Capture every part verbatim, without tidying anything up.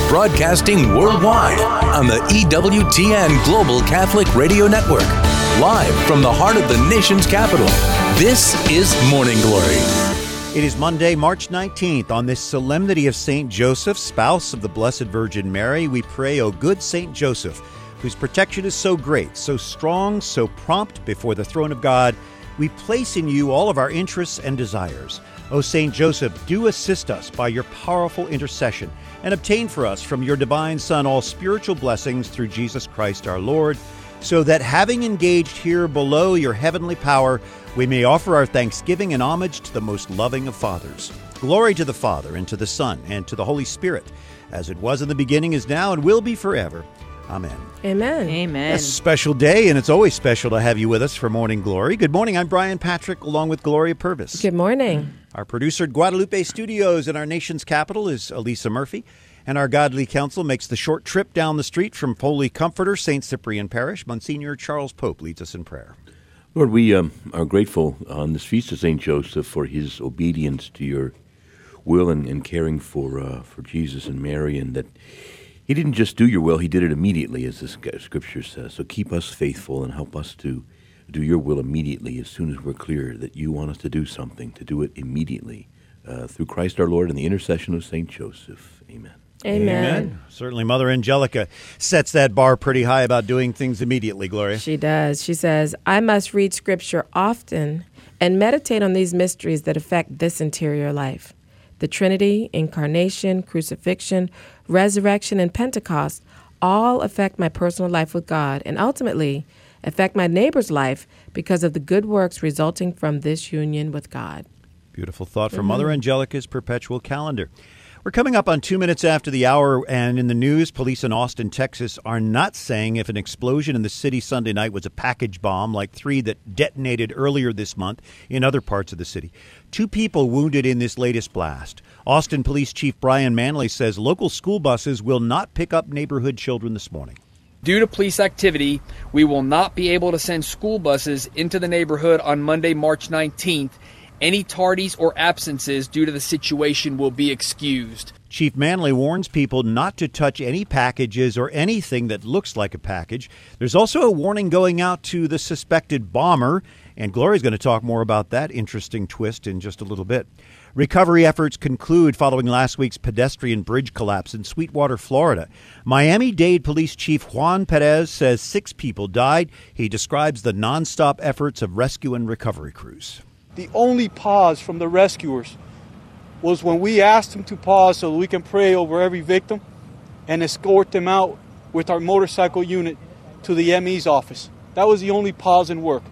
broadcasting worldwide on the E W T N Global Catholic Radio Network. Live from the heart of the nation's capital, this is Morning Glory. It is Monday, March nineteenth. On this solemnity of Saint Joseph, spouse of the Blessed Virgin Mary, we pray, O good Saint Joseph, whose protection is so great, so strong, so prompt before the throne of God, we place in you all of our interests and desires. O Saint Joseph, do assist us by your powerful intercession and obtain for us from your divine Son all spiritual blessings through Jesus Christ our Lord, so that having engaged here below your heavenly power, we may offer our thanksgiving and homage to the most loving of fathers. Glory to the Father, and to the Son, and to the Holy Spirit, as it was in the beginning, is now, and will be forever. Amen. Amen. Amen. A special day, and it's always special to have you with us for Morning Glory. Good morning. I'm Brian Patrick, along with Gloria Purvis. Good morning. Our producer at Guadalupe Studios in our nation's capital is Elisa Murphy, and our godly counsel makes the short trip down the street from Holy Comforter, Saint Cyprian Parish. Monsignor Charles Pope leads us in prayer. Lord, we um, are grateful on this feast of Saint Joseph for his obedience to your will and, and caring for uh, for Jesus and Mary, and that he didn't just do your will, he did it immediately, as the scripture says. So keep us faithful and help us to do your will immediately as soon as we're clear that you want us to do something, to do it immediately. Uh, through Christ our Lord and the intercession of Saint Joseph. Amen. Amen. Amen. Certainly Mother Angelica sets that bar pretty high about doing things immediately, Gloria. She does. She says, I must read Scripture often and meditate on these mysteries that affect this interior life. The Trinity, Incarnation, Crucifixion, Resurrection, and Pentecost all affect my personal life with God and ultimately affect my neighbor's life because of the good works resulting from this union with God. Beautiful thought from Mm-hmm. Mother Angelica's perpetual calendar. We're coming up on two minutes after the hour, and in the news, police in Austin, Texas, are not saying if an explosion in the city Sunday night was a package bomb like three that detonated earlier this month in other parts of the city. Two people wounded in this latest blast. Austin Police Chief Brian Manley says local school buses will not pick up neighborhood children this morning. Due to police activity, we will not be able to send school buses into the neighborhood on Monday, March nineteenth. Any tardies or absences due to the situation will be excused. Chief Manley warns people not to touch any packages or anything that looks like a package. There's also a warning going out to the suspected bomber, and Gloria's going to talk more about that interesting twist in just a little bit. Recovery efforts conclude following last week's pedestrian bridge collapse in Sweetwater, Florida. Miami-Dade Police Chief Juan Perez says six people died. He describes the nonstop efforts of rescue and recovery crews. The only pause from the rescuers was when we asked them to pause so that we can pray over every victim and escort them out with our motorcycle unit to the M E's office. That was the only pause in work.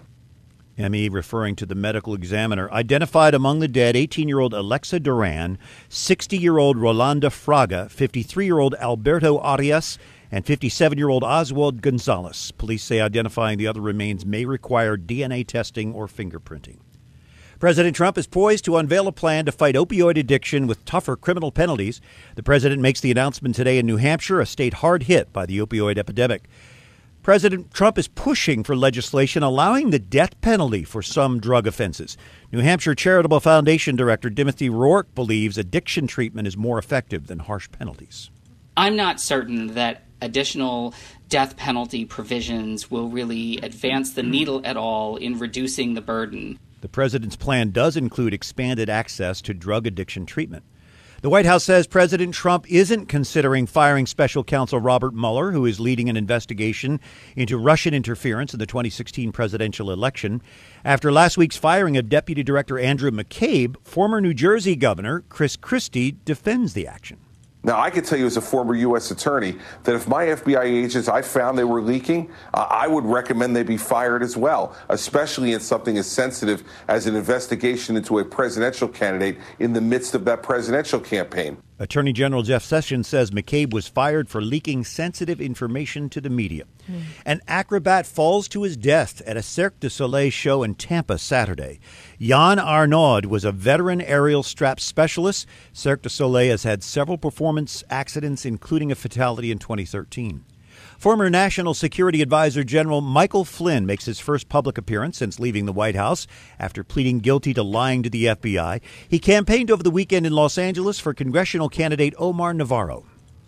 M E referring to the medical examiner, identified among the dead eighteen-year-old Alexa Duran, sixty-year-old Rolanda Fraga, fifty-three-year-old Alberto Arias, and fifty-seven-year-old Oswald Gonzalez. Police say identifying the other remains may require D N A testing or fingerprinting. President Trump is poised to unveil a plan to fight opioid addiction with tougher criminal penalties. The president makes the announcement today in New Hampshire, a state hard hit by the opioid epidemic. President Trump is pushing for legislation allowing the death penalty for some drug offenses. New Hampshire Charitable Foundation Director Timothy Rourke believes addiction treatment is more effective than harsh penalties. I'm not certain that additional death penalty provisions will really advance the needle at all in reducing the burden. The president's plan does include expanded access to drug addiction treatment. The White House says President Trump isn't considering firing special counsel Robert Mueller, who is leading an investigation into Russian interference in the twenty sixteen presidential election. After last week's firing of Deputy Director Andrew McCabe, former New Jersey Governor Chris Christie defends the action. Now, I can tell you as a former U S attorney that if my F B I agents, I found they were leaking, uh, I would recommend they be fired as well, especially in something as sensitive as an investigation into a presidential candidate in the midst of that presidential campaign. Attorney General Jeff Sessions says McCabe was fired for leaking sensitive information to the media. Mm. An acrobat falls to his death at a Cirque du Soleil show in Tampa Saturday. Jan Arnaud was a veteran aerial strap specialist. Cirque du Soleil has had several performance accidents, including a fatality in twenty thirteen. Former National Security Advisor General Michael Flynn makes his first public appearance since leaving the White House after pleading guilty to lying to the F B I. He campaigned over the weekend in Los Angeles for congressional candidate Omar Navarro.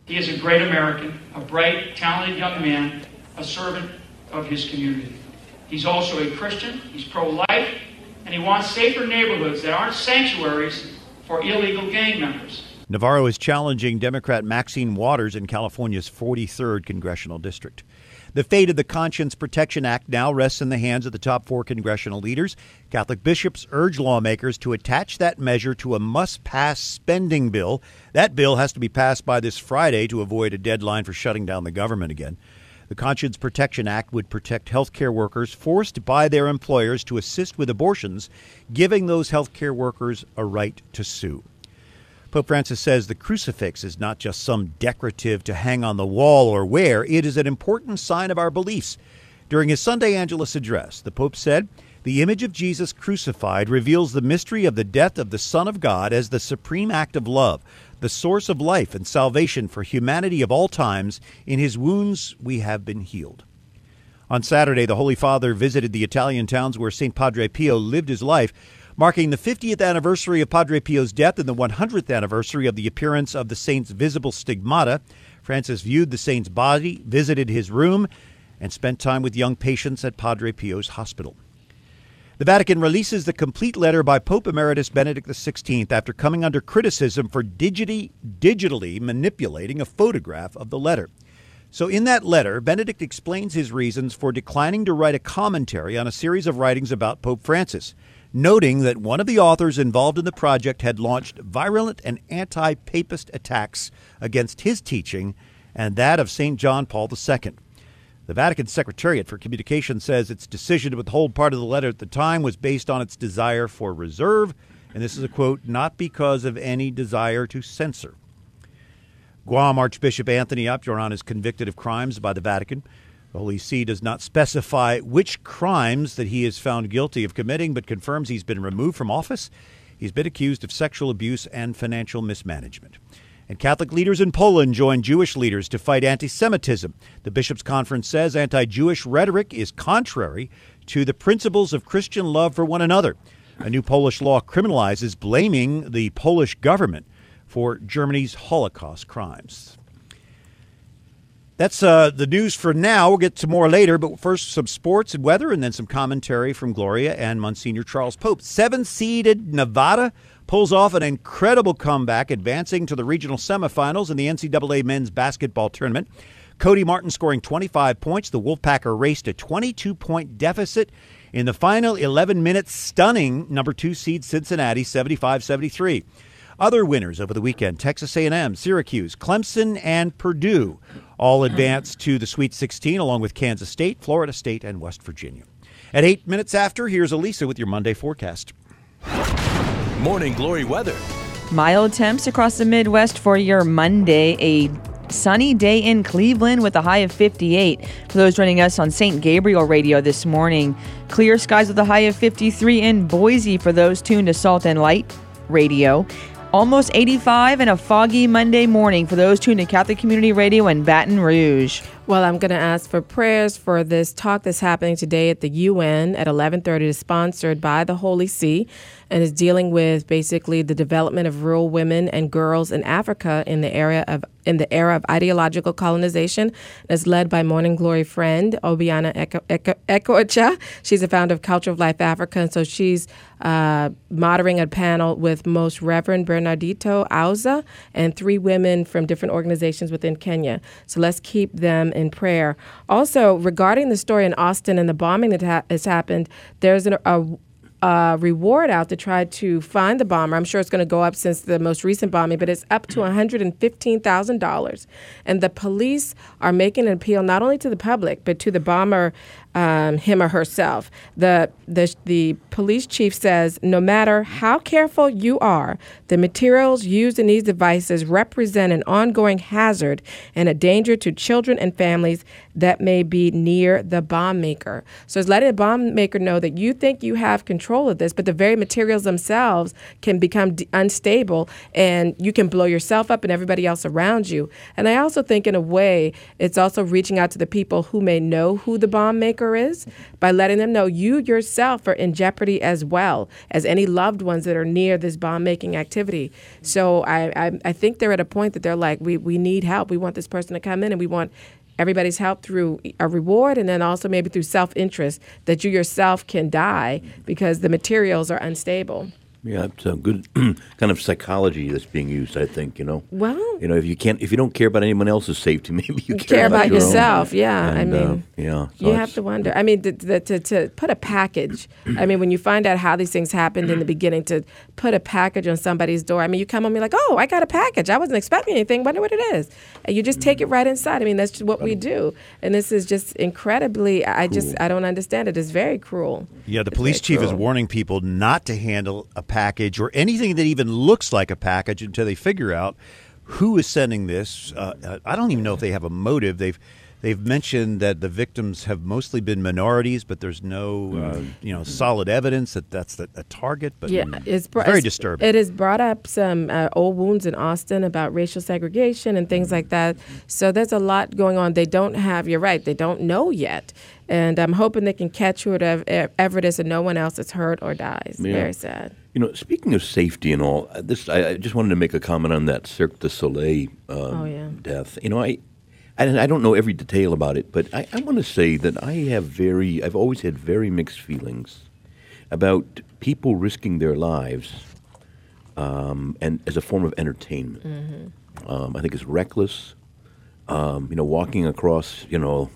He is a great American, a bright, talented young man, a servant of his community. He's also a Christian, he's pro-life, and he wants safer neighborhoods that aren't sanctuaries for illegal gang members. Navarro is challenging Democrat Maxine Waters in California's forty-third congressional district. The fate of the Conscience Protection Act now rests in the hands of the top four congressional leaders. Catholic bishops urge lawmakers to attach that measure to a must-pass spending bill. That bill has to be passed by this Friday to avoid a deadline for shutting down the government again. The Conscience Protection Act would protect health care workers forced by their employers to assist with abortions, giving those health care workers a right to sue. Pope Francis says the crucifix is not just some decorative to hang on the wall or wear. It is an important sign of our beliefs. During his Sunday Angelus address, the Pope said, "The image of Jesus crucified reveals the mystery of the death of the Son of God as the supreme act of love, the source of life and salvation for humanity of all times. In his wounds we have been healed." On Saturday, the Holy Father visited the Italian towns where Saint Padre Pio lived his life, marking the fiftieth anniversary of Padre Pio's death and the one hundredth anniversary of the appearance of the saint's visible stigmata. Francis viewed the saint's body, visited his room, and spent time with young patients at Padre Pio's hospital. The Vatican releases the complete letter by Pope Emeritus Benedict the sixteenth after coming under criticism for digitally, digitally manipulating a photograph of the letter. So in that letter, Benedict explains his reasons for declining to write a commentary on a series of writings about Pope Francis, noting that one of the authors involved in the project had launched virulent and anti-papist attacks against his teaching and that of Saint John Paul the Second. The Vatican Secretariat for Communication says its decision to withhold part of the letter at the time was based on its desire for reserve, and this is a quote, "not because of any desire to censor." Guam Archbishop Anthony Abjoran is convicted of crimes by the Vatican. The Holy See does not specify which crimes that he is found guilty of committing, but confirms he's been removed from office. He's been accused of sexual abuse and financial mismanagement. And Catholic leaders in Poland join Jewish leaders to fight anti-Semitism. The Bishops' Conference says anti-Jewish rhetoric is contrary to the principles of Christian love for one another. A new Polish law criminalizes blaming the Polish government for Germany's Holocaust crimes. That's uh, the news for now. We'll get to more later, but first some sports and weather, and then some commentary from Gloria and Monsignor Charles Pope. Seven-seeded Nevada pulls off an incredible comeback, advancing to the regional semifinals in the N C double A men's basketball tournament. Cody Martin scoring twenty-five points. The Wolfpack erased a twenty-two point deficit in the final eleven minutes, stunning number two seed Cincinnati seventy-five seventy-three. Other winners over the weekend, Texas A and M, Syracuse, Clemson, and Purdue all advanced to the Sweet sixteen, along with Kansas State, Florida State, and West Virginia. At eight minutes after, here's Elisa with your Monday forecast. Morning Glory weather. Mild temps across the Midwest for your Monday. A sunny day in Cleveland with a high of fifty-eight. For those joining us on Saint Gabriel Radio this morning, clear skies with a high of fifty-three in Boise for those tuned to Salt and Light Radio. Almost eighty-five and a foggy Monday morning for those tuned to Catholic Community Radio in Baton Rouge. Well, I'm going to ask for prayers for this talk that's happening today at the U N at eleven thirty. It's sponsored by the Holy See and is dealing with basically the development of rural women and girls in Africa in the area of in the era of ideological colonization. It's led by Morning Glory friend Obiana Ekocha. She's a founder of Culture of Life Africa, and so she's uh, moderating a panel with Most Reverend Bernardito Auza and three women from different organizations within Kenya. So let's keep them in prayer. Also, regarding the story in Austin and the bombing that ha- has happened, there's an, a Uh, reward out to try to find the bomber. I'm sure it's going to go up since the most recent bombing, but it's up to one hundred fifteen thousand dollars. And the police are making an appeal not only to the public, but to the bomber, um, him or herself. The, the, the police chief says, no matter how careful you are, the materials used in these devices represent an ongoing hazard and a danger to children and families that may be near the bomb maker. So it's letting the bomb maker know that you think you have control of this, but the very materials themselves can become d- unstable, and you can blow yourself up and everybody else around you. And I also think in a way, it's also reaching out to the people who may know who the bomb maker survivor is, by letting them know you yourself are in jeopardy as well as any loved ones that are near this bomb-making activity. So I, I, I think they're at a point that they're like, we, we need help. We want this person to come in, and we want everybody's help through a reward, and then also maybe through self-interest, that you yourself can die because the materials are unstable. Yeah, it's a good kind of psychology that's being used, I think, you know. Well, you know, if you can't, if you don't care about anyone else's safety, maybe you care, care about, about your yourself. Own. Yeah, And, I mean, uh, yeah, so you have to wonder. I mean, the, the, to to put a package. I mean, when you find out how these things happened in the beginning, to put a package on somebody's door. I mean, you come on me like, oh, I got a package. I wasn't expecting anything. Wonder what it is, and you just take it right inside. I mean, that's just what we do, and this is just incredibly. I just Cool. I don't understand it. It's very cruel. Yeah, the It's police very chief is cruel. warning people not to handle a package or anything that even looks like a package until they figure out who is sending this. Uh, I don't even know if they have a motive. They've they've mentioned that the victims have mostly been minorities, but there's no uh, you know solid evidence that that's the, a target. But Yeah, mm, it's, br- very it's- disturbing. It has brought up some uh, old wounds in Austin about racial segregation and things like that. So there's a lot going on. They don't have, you're right, they don't know yet. And I'm hoping they can catch whoever it is and no one else is hurt or dies. Yeah. Very sad. You know, speaking of safety and all, uh, this I, I just wanted to make a comment on that Cirque du Soleil um, Oh, yeah. death. You know, I, I I don't know every detail about it, but I, I want to say that I have very, I've always had very mixed feelings about people risking their lives um, and as a form of entertainment. Mm-hmm. Um, I think it's reckless. Um, you know, walking across, you know,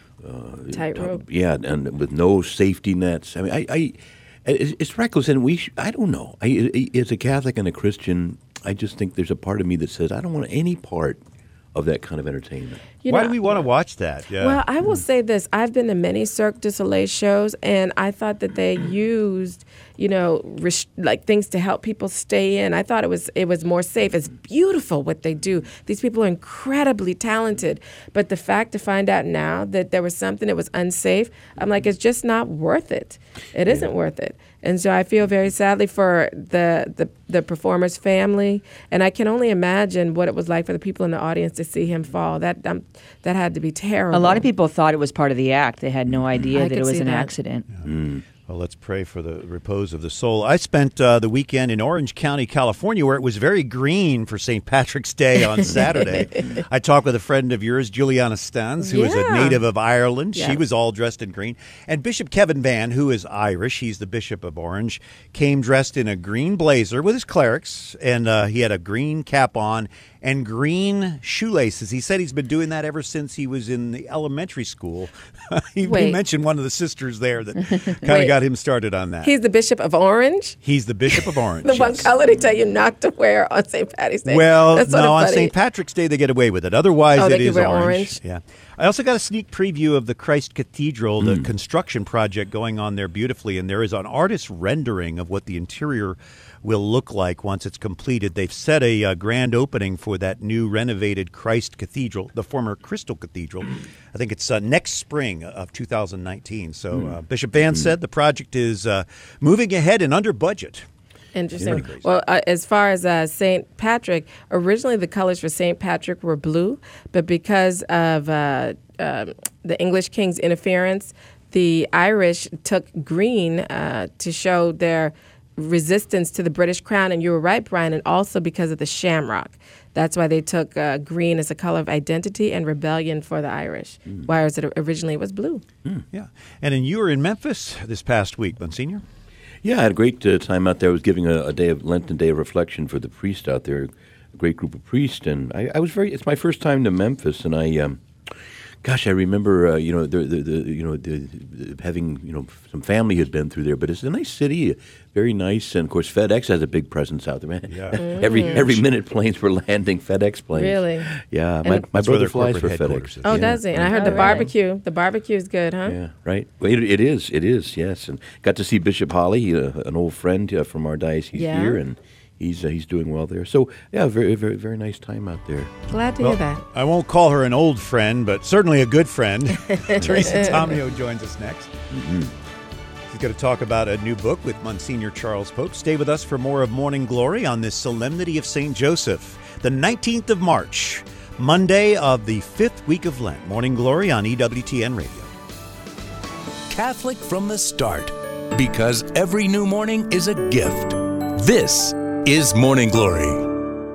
uh, Tightrope. yeah, and with no safety nets. I mean, I, I it's, it's reckless, and we. Sh- I don't know. I, I, as a Catholic and a Christian, I just think there's a part of me that says I don't want any part of that kind of entertainment. You Why know, do we want to watch that? Yeah. Well, I will say this. I've been to many Cirque du Soleil shows, and I thought that they used, you know, res- like things to help people stay in. I thought it was it was more safe. It's beautiful what they do. These people are incredibly talented. But the fact to find out now that there was something that was unsafe, I'm like, it's just not worth it. It isn't yeah. worth it. And so I feel very sadly for the, the, the performer's family. And I can only imagine what it was like for the people in the audience to see him fall. That um, that had to be terrible. A lot of people thought it was part of the act. They had no idea I that could it was see an that. accident. Yeah. Mm. Well, let's pray for the repose of the soul. I spent uh, the weekend in Orange County, California, where it was very green for Saint Patrick's Day on Saturday. I talked with a friend of yours, Juliana Stans, who yeah. is a native of Ireland. Yeah. She was all dressed in green. And Bishop Kevin Vann, who is Irish, he's the Bishop of Orange, came dressed in a green blazer with his clerics, and uh, he had a green cap on and green shoelaces. He said he's been doing that ever since he was in the elementary school. he, he mentioned one of the sisters there that kind of got him started on that. He's the Bishop of Orange? He's the Bishop of Orange. the yes. one color they tell you not to wear on Saint Patty's Day. Well, That's no, on funny. Saint Patrick's Day they get away with it. Otherwise, oh, it they is wear orange. orange. Yeah. I also got a sneak preview of the Christ Cathedral, the Mm. construction project going on there beautifully, and there is an artist's rendering of what the interior will look like once it's completed. They've set a uh, grand opening for that new renovated Christ Cathedral, the former Crystal Cathedral. I think it's uh, next spring of two thousand nineteen. So uh, Bishop Vann said the project is uh, moving ahead and under budget. Interesting. Well, uh, as far as uh, Saint Patrick, originally the colors for Saint Patrick were blue, but because of uh, uh, the English king's interference, the Irish took green uh, to show their resistance to the British crown. And you were right, Brian, and also because of the shamrock. That's why they took uh, green as a color of identity and rebellion for the Irish, mm. whereas it originally was blue. Mm. Yeah. And then you were in Memphis this past week, Monsignor. Yeah, I had a great uh, time out there. I was giving a, a day of Lenten day of reflection for the priest out there, a great group of priests, and I, I was very. It's my first time to Memphis, and I, um, gosh, I remember, uh, you know, the, the, the you know, the, the, having you know some family has been through there, but it's a nice city, very nice, and of course FedEx has a big presence out there. Man, yeah. mm. every every minute planes were landing, FedEx planes. Really? Yeah, and my, my brother flies for FedEx. FedEx. Oh, yeah. does he? And I heard oh, the really? barbecue. The barbecue is good, huh? Yeah, right. Well, it, it is. It is. Yes, and got to see Bishop Holly, uh, an old friend uh, from our diocese yeah. here, and he's uh, he's doing well there. So yeah, very very very nice time out there. Glad to well, hear that. I won't call her an old friend, but certainly a good friend. Teresa Tomeo joins us next. Mm-hmm. She's going to talk about a new book with Monsignor Charles Pope. Stay with us for more of Morning Glory on this Solemnity of Saint Joseph, the nineteenth of March, Monday of the fifth week of Lent. Morning Glory on E W T N Radio. Catholic from the start. Because every new morning is a gift. This is Morning Glory.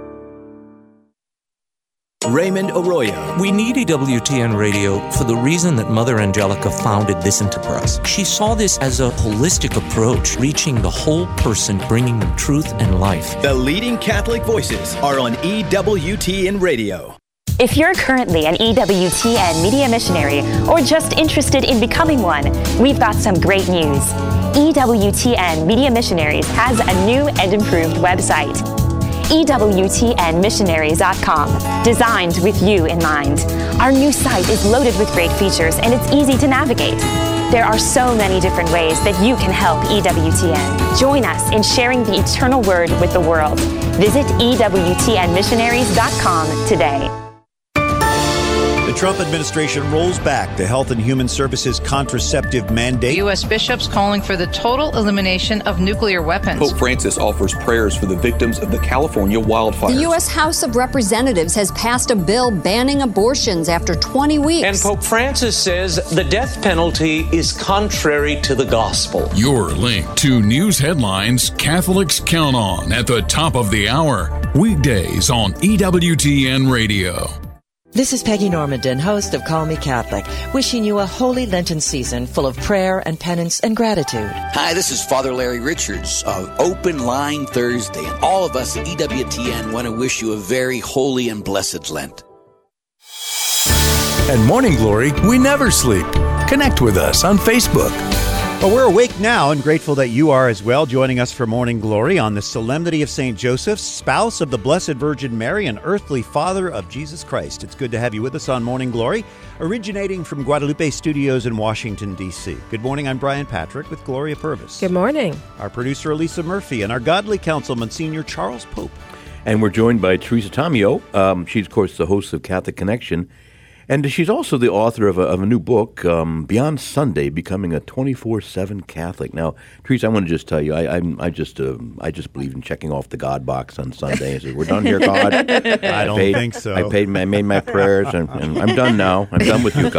Raymond Arroyo. We need E W T N Radio for the reason that Mother Angelica founded this enterprise. She saw this as a holistic approach, reaching the whole person, bringing them truth and life. The leading Catholic voices are on E W T N Radio. If you're currently an E W T N media missionary or just interested in becoming one, we've got some great news. E W T N Media Missionaries has a new and improved website. E W T N missionaries dot com, designed with you in mind. Our new site is loaded with great features and it's easy to navigate. There are so many different ways that you can help E W T N. Join us in sharing the eternal word with the world. Visit E W T N missionaries dot com today. The Trump administration rolls back the Health and Human Services contraceptive mandate. U S bishops calling for the total elimination of nuclear weapons. Pope Francis offers prayers for the victims of the California wildfires. The U S House of Representatives has passed a bill banning abortions after twenty weeks. And Pope Francis says the death penalty is contrary to the gospel. Your link to news headlines Catholics count on at the top of the hour. Weekdays on E W T N Radio. This is Peggy Normandin, host of Call Me Catholic, wishing you a holy Lenten season full of prayer and penance and gratitude. Hi, this is Father Larry Richards of Open Line Thursday, and all of us at E W T N want to wish you a very holy and blessed Lent. At Morning Glory, we never sleep. Connect with us on Facebook. Well, we're awake now and grateful that you are as well, joining us for Morning Glory on the Solemnity of Saint Joseph, spouse of the Blessed Virgin Mary and earthly father of Jesus Christ. It's good to have you with us on Morning Glory, originating from Guadalupe Studios in Washington, D C. Good morning, I'm Brian Patrick with Gloria Purvis. Good morning. Our producer, Elisa Murphy, and our godly counsel, Monsignor Charles Pope. And we're joined by Teresa Tomeo. Um, she's, of course, the host of Catholic Connection. And she's also the author of a, of a new book, um, Beyond Sunday, Becoming a twenty-four seven Catholic. Now, Teresa, I want to just tell you, I I'm, I just uh, I just believe in checking off the God box on Sunday. I said, we're done here, God. I, I don't paid, think so. I paid, I made my prayers, and, and I'm done now. I'm done with you,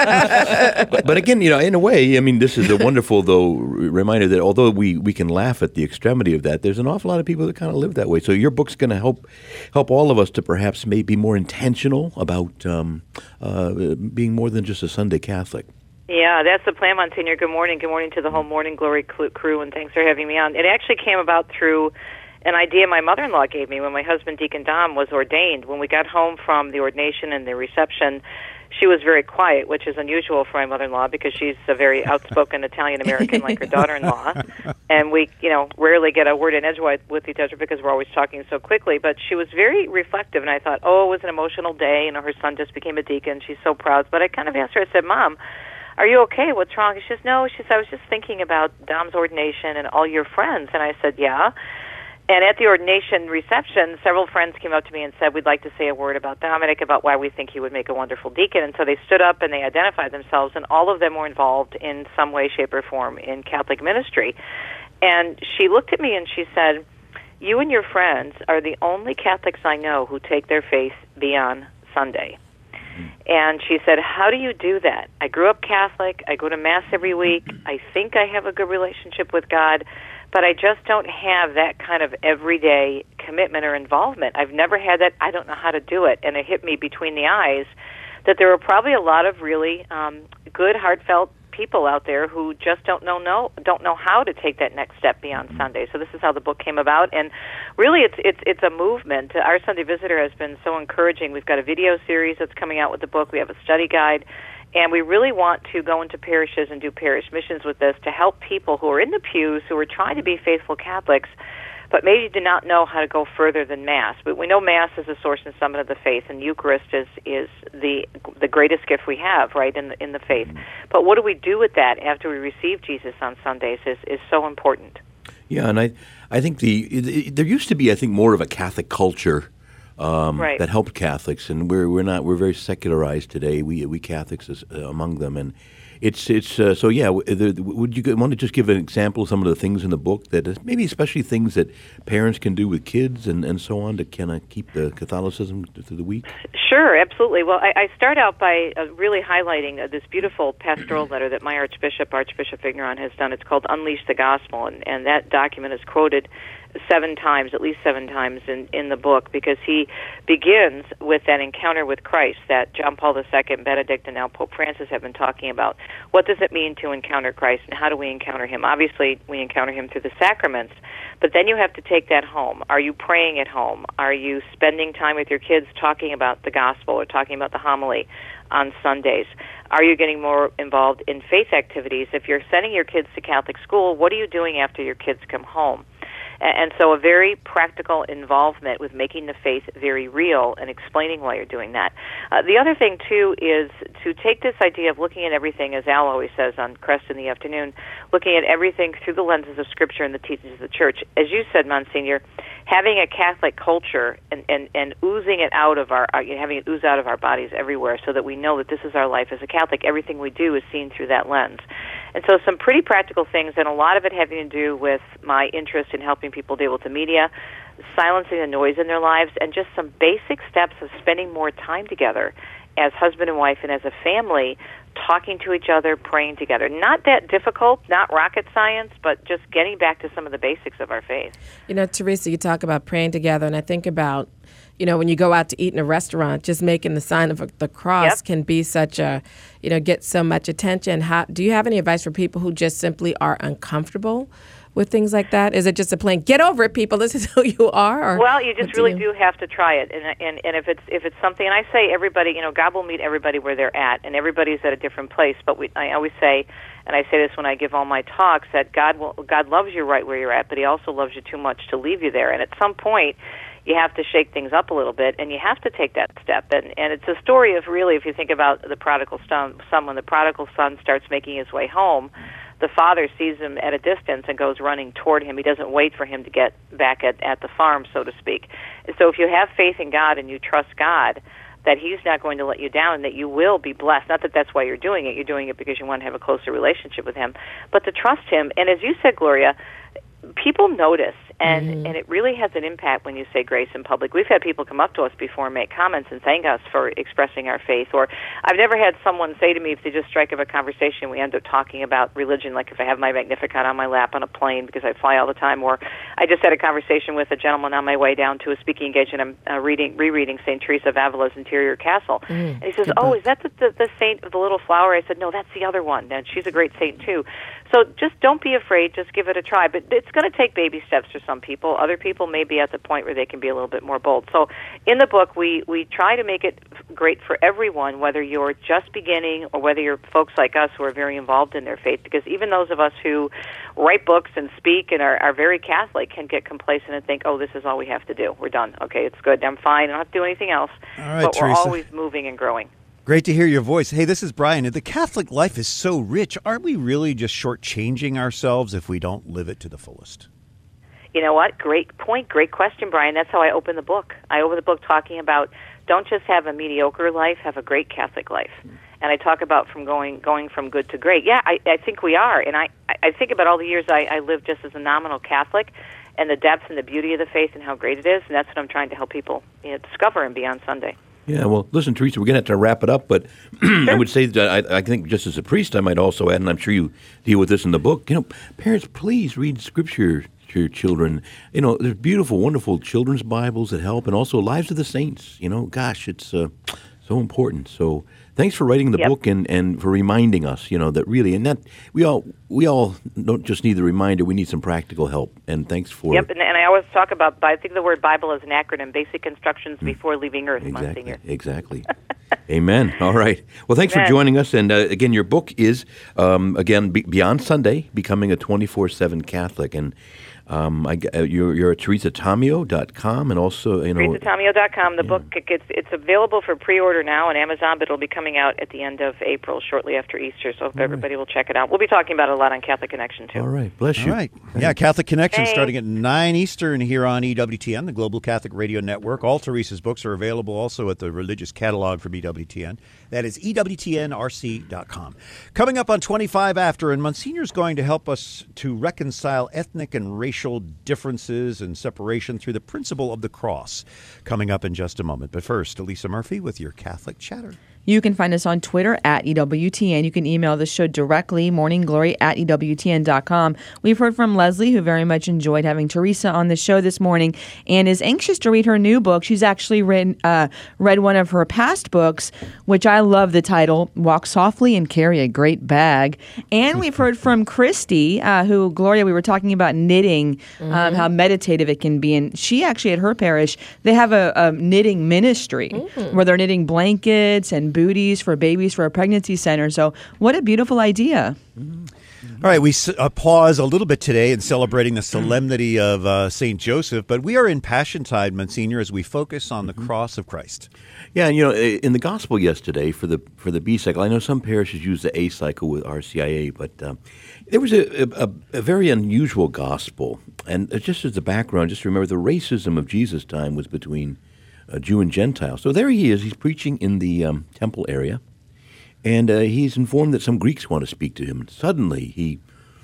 God. but, but again, you know, in a way, I mean, this is a wonderful, though, reminder that although we, we can laugh at the extremity of that, there's an awful lot of people that kind of live that way. So your book's going to help help all of us to perhaps maybe be more intentional about um, Uh, being more than just a Sunday Catholic. Yeah, that's the plan, Monsignor. Good morning. Good morning to the whole Morning Glory crew, and thanks for having me on. It actually came about through an idea my mother-in-law gave me when my husband, Deacon Dom, was ordained. When we got home from the ordination and the reception, she was very quiet, which is unusual for my mother-in-law because she's a very outspoken Italian-American like her daughter-in-law. And we, you know, rarely get a word in edgewise with each other because we're always talking so quickly. But she was very reflective, and I thought, oh, it was an emotional day. You know, her son just became a deacon. She's so proud. But I kind of asked her, I said, Mom, are you okay? What's wrong? She says, no. She said, I was just thinking about Dom's ordination and all your friends. And I said, yeah. And at the ordination reception, several friends came up to me and said, we'd like to say a word about Dominic, about why we think he would make a wonderful deacon. And so they stood up and they identified themselves, and all of them were involved in some way, shape, or form in Catholic ministry. And she looked at me and she said, you and your friends are the only Catholics I know who take their faith beyond Sunday. And she said, how do you do that? I grew up Catholic. I go to Mass every week. I think I have a good relationship with God, but I just don't have that kind of everyday commitment or involvement. I've never had that. I don't know how to do it. And it hit me between the eyes that there are probably a lot of really um, good, heartfelt people out there who just don't know, know don't know how to take that next step beyond Sunday. So this is how the book came about, and really it's it's it's a movement. Our Sunday Visitor has been so encouraging. We've got a video series that's coming out with the book. We have a study guide, and we really want to go into parishes and do parish missions with this to help people who are in the pews who are trying to be faithful Catholics, but maybe do not know how to go further than Mass. But we know Mass is the source and summit of the faith, and Eucharist is is the the greatest gift we have, right, in the, in the faith. But what do we do with that after we receive Jesus on Sundays is, is so important. Yeah, and I I think the it, it, there used to be, I think, more of a Catholic culture um, right. that helped Catholics, and we're we're not we're very secularized today. We we Catholics is, uh, among them, and it's it's uh, so yeah. w- The, would you g- want to just give an example of some of the things in the book that is, maybe especially things that parents can do with kids and, and so on to kind of keep the Catholicism through the week? Sure, absolutely. Well, I, I start out by uh, really highlighting uh, this beautiful pastoral letter that my Archbishop, Archbishop Vigneron, has done. It's called Unleash the Gospel, and, and that document is quoted seven times, at least seven times in, in the book, because he begins with that encounter with Christ that John Paul the Second, Benedict, and now Pope Francis have been talking about. What does it mean to encounter Christ, and how do we encounter him? Obviously, we encounter him through the sacraments, but then you have to take that home. Are you praying at home? Are you spending time with your kids talking about the gospel or talking about the homily on Sundays? Are you getting more involved in faith activities? If you're sending your kids to Catholic school, what are you doing after your kids come home? And so a very practical involvement with making the faith very real and explaining why you're doing that. Uh, the other thing, too, is to take this idea of looking at everything, as Al always says on Crest in the Afternoon, looking at everything through the lenses of Scripture and the teachings of the Church. As you said, Monsignor, having a Catholic culture and, and, and oozing it out of our, uh, having it ooze out of our bodies everywhere so that we know that this is our life as a Catholic, everything we do is seen through that lens. And so some pretty practical things, and a lot of it having to do with my interest in helping people deal with the media, silencing the noise in their lives, and just some basic steps of spending more time together as husband and wife and as a family, talking to each other, praying together. Not that difficult, not rocket science, but just getting back to some of the basics of our faith. You know, Teresa, you talk about praying together, and I think about, you know, when you go out to eat in a restaurant, just making the sign of a, the cross yep. can be such a, you know, get so much attention. How, do you have any advice for people who just simply are uncomfortable with things like that? Is it just a plain, get over it, people, this is who you are? Or well, you just really do, you... do have to try it. And, and and if it's if it's something, and I say everybody, you know, God will meet everybody where they're at, and everybody's at a different place. But we, I always say, and I say this when I give all my talks, that God will, God loves you right where you're at, but he also loves you too much to leave you there. And at some point, you have to shake things up a little bit, and you have to take that step. And, and it's a story of really, if you think about the prodigal son, son, when the prodigal son starts making his way home, the father sees him at a distance and goes running toward him. He doesn't wait for him to get back at, at the farm, so to speak. And so if you have faith in God and you trust God, that he's not going to let you down, and that you will be blessed. Not that that's why you're doing it. You're doing it because you want to have a closer relationship with him. But to trust him, and as you said, Gloria, people notice, and, mm-hmm. and it really has an impact when you say grace in public. We've had people come up to us before and make comments and thank us for expressing our faith. Or I've never had someone say to me, if they just strike up a conversation, we end up talking about religion, like if I have my Magnificat on my lap on a plane because I fly all the time. Or I just had a conversation with a gentleman on my way down to a speaking engagement. I'm uh, reading, rereading Saint Teresa of Avila's Interior Castle. Mm, and he says, oh, is that the, the, the saint of the little flower? I said, no, that's the other one. And she's a great saint, too. So just don't be afraid. Just give it a try. But it's going to take baby steps for some people. Other people may be at the point where they can be a little bit more bold. So in the book, we, we try to make it great for everyone, whether you're just beginning or whether you're folks like us who are very involved in their faith. Because even those of us who write books and speak and are, are very Catholic can get complacent and think, oh, this is all we have to do. We're done. Okay, it's good. I'm fine. I don't have to do anything else. All right, but Teresa. We're always moving and growing. Great to hear your voice. Hey, this is Brian. The Catholic life is so rich. Aren't we really just shortchanging ourselves if we don't live it to the fullest? You know what? Great point. Great question, Brian. That's how I open the book. I open the book talking about don't just have a mediocre life, have a great Catholic life. Mm. And I talk about from going going from good to great. Yeah, I, I think we are. And I, I think about all the years I, I lived just as a nominal Catholic and the depth and the beauty of the faith and how great it is. And that's what I'm trying to help people, you know, discover and be on Sunday. Yeah, well, listen, Teresa, we're going to have to wrap it up, but I would say that I, I think just as a priest, I might also add, and I'm sure you deal with this in the book, you know, parents, please read Scripture to your children. You know, there's beautiful, wonderful children's Bibles that help, and also Lives of the Saints. You know, gosh, it's uh, so important. So thanks for writing the yep. book and, and for reminding us, you know, that really, and that we all we all don't just need the reminder, we need some practical help. And thanks for... Yep, and, and I always talk about, I think the word Bible is an acronym, basic instructions mm. before leaving Earth, exactly, Monsignor. Exactly. Amen. All right. Well, thanks Amen. for joining us. And uh, again, your book is, um, again, Be- Beyond Sunday, Becoming a twenty-four seven Catholic. And Um, I, uh, you're, you're at teresa tomeo dot com, and also, you know... teresa tomeo dot com. The yeah. book, it gets, it's available for pre-order now on Amazon, but it'll be coming out at the end of April, shortly after Easter, so if All everybody right. will check it out. We'll be talking about it a lot on Catholic Connection, too. All right. Bless you. All right. Yeah, Catholic Connection Thanks. starting at nine Eastern here on E W T N, the Global Catholic Radio Network. All Teresa's books are available also at the religious catalog from E W T N. That is E W T N R C dot com. Coming up on twenty-five after, and Monsignor's going to help us to reconcile ethnic and racial differences and separation through the principle of the cross. Coming up in just a moment. But first, Elisa Murphy with your Catholic Chatter. You can find us on Twitter at E W T N. You can email the show directly, morningglory at E W T N dot com. We've heard from Leslie, who very much enjoyed having Teresa on the show this morning and is anxious to read her new book. She's actually written, uh, read one of her past books, which I love the title, Walk Softly and Carry a Great Bag. And we've heard from Christy, uh, who, Gloria, we were talking about knitting, mm-hmm. um, how meditative it can be. And she actually, at her parish, they have a, a knitting ministry mm-hmm. where they're knitting blankets and booties for babies for a pregnancy center. So what a beautiful idea. Mm-hmm. All right, we uh, pause a little bit today in celebrating the solemnity of uh, Saint Joseph, but we are in Passiontide, Monsignor, as we focus on the mm-hmm. cross of Christ. Yeah, and you know, in the gospel yesterday for the for the B cycle, I know some parishes use the A cycle with R C I A, but um, there was a, a, a very unusual gospel. And just as a background, just remember the racism of Jesus' time was between uh, Jew and Gentile. So there he is, he's preaching in the um, temple area. And uh, he's informed that some Greeks want to speak to him. And suddenly he,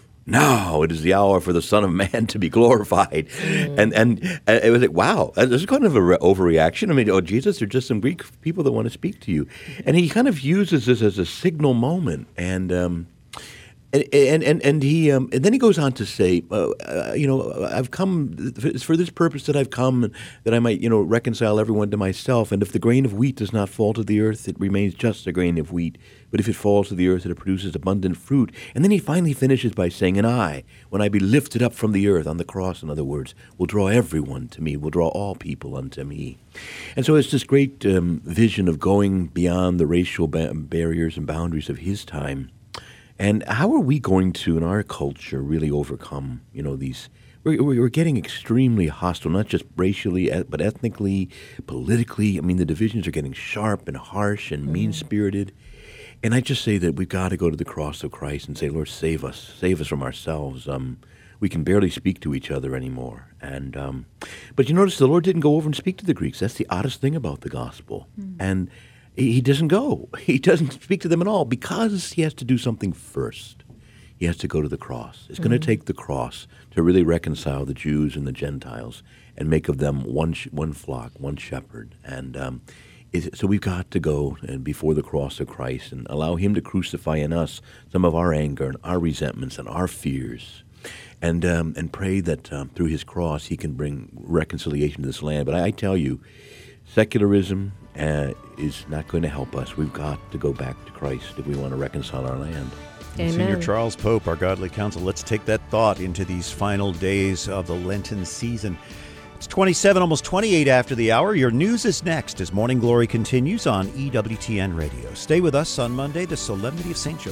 now it is the hour for the Son of Man to be glorified. Mm. And and uh, it was like, wow, this is kind of an re- overreaction. I mean, oh, Jesus, there are just some Greek people that want to speak to you. And he kind of uses this as a signal moment. And um, and, and, and, and he um, and then he goes on to say, uh, uh, you know, I've come, it's for this purpose that I've come, that I might, you know, reconcile everyone to myself. And if the grain of wheat does not fall to the earth, it remains just a grain of wheat. But if it falls to the earth, it produces abundant fruit. And then he finally finishes by saying, and I, when I be lifted up from the earth, on the cross, in other words, will draw everyone to me, will draw all people unto me. And so it's this great um, vision of going beyond the racial ba- barriers and boundaries of his time. And how are we going to, in our culture, really overcome, you know, these... We're, we're getting extremely hostile, not just racially, but ethnically, politically. I mean, the divisions are getting sharp and harsh and mean-spirited. And I just say that we've got to go to the cross of Christ and say, Lord, save us. Save us from ourselves. Um, we can barely speak to each other anymore. And um, But you notice the Lord didn't go over and speak to the Greeks. That's the oddest thing about the gospel. Mm. And he doesn't go. He doesn't speak to them at all because he has to do something first. He has to go to the cross. It's mm-hmm. going to take the cross to really reconcile the Jews and the Gentiles and make of them one sh- one flock, one shepherd. And um, it, so we've got to go and before the cross of Christ and allow him to crucify in us some of our anger and our resentments and our fears. And um, and pray that um, through his cross he can bring reconciliation to this land. But I, I tell you, secularism uh, is not going to help us. We've got to go back to Christ if we want to reconcile our land. Amen. Senior Charles Pope, our godly counsel. Let's take that thought into these final days of the Lenten season. It's twenty-seven, almost twenty-eight after the hour. Your news is next as Morning Glory continues on E W T N Radio. Stay with us on Monday, the Solemnity of Saint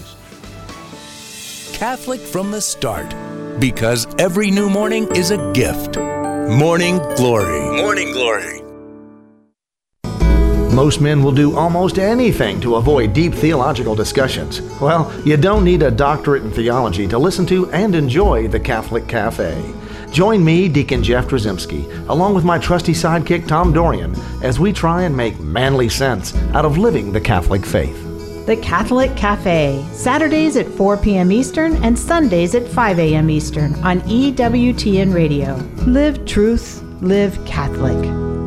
Joseph. Catholic from the start, because every new morning is a gift. Morning Glory. Morning Glory. Most men will do almost anything to avoid deep theological discussions. Well, you don't need a doctorate in theology to listen to and enjoy the Catholic Cafe. Join me, Deacon Jeff Drzymski, along with my trusty sidekick Tom Dorian, as we try and make manly sense out of living the Catholic faith. The Catholic Cafe, Saturdays at four p.m. Eastern and Sundays at five a.m. Eastern on E W T N Radio. Live truth, live Catholic.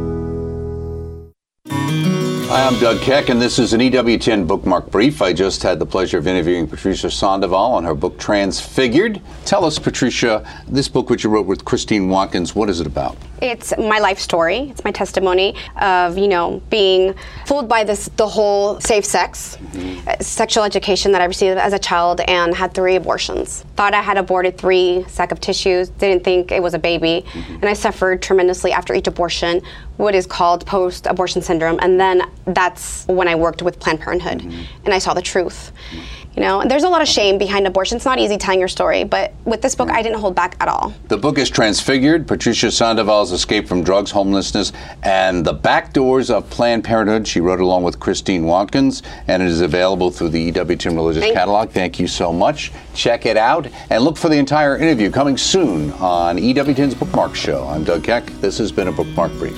Hi, I'm Doug Keck, and this is an E W T N Bookmark Brief. I just had the pleasure of interviewing Patricia Sandoval on her book, Transfigured. Tell us, Patricia, this book which you wrote with Christine Watkins, what is it about? It's my life story. It's my testimony of, you know, being fooled by this, the whole safe sex, mm-hmm. uh, sexual education that I received as a child, and had three abortions. Thought I had aborted three sac of tissues, didn't think it was a baby, mm-hmm. and I suffered tremendously after each abortion, what is called post-abortion syndrome, and then that's when I worked with Planned Parenthood, mm-hmm. and I saw the truth. Mm-hmm. You know, and there's a lot of shame behind abortion. It's not easy telling your story, but with this book, I didn't hold back at all. The book is Transfigured, Patricia Sandoval's Escape from Drugs, Homelessness, and the Back Doors of Planned Parenthood. She wrote along with Christine Watkins, and it is available through the E W T N Religious Thank Catalog. Thank you so much. Check it out, and look for the entire interview coming soon on E W T N's Bookmark Show. I'm Doug Keck. This has been a Bookmark Brief.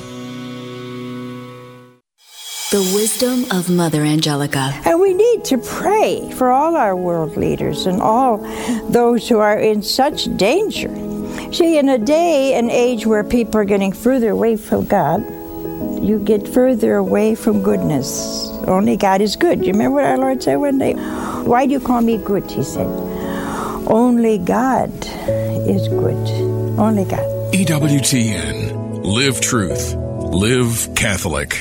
The wisdom of Mother Angelica. And we need to pray for all our world leaders and all those who are in such danger. See, in a day and age where people are getting further away from God, you get further away from goodness. Only God is good. You remember what our Lord said one day? Why do you call me good, he said. Only God is good. Only God. E W T N. Live truth. Live Catholic.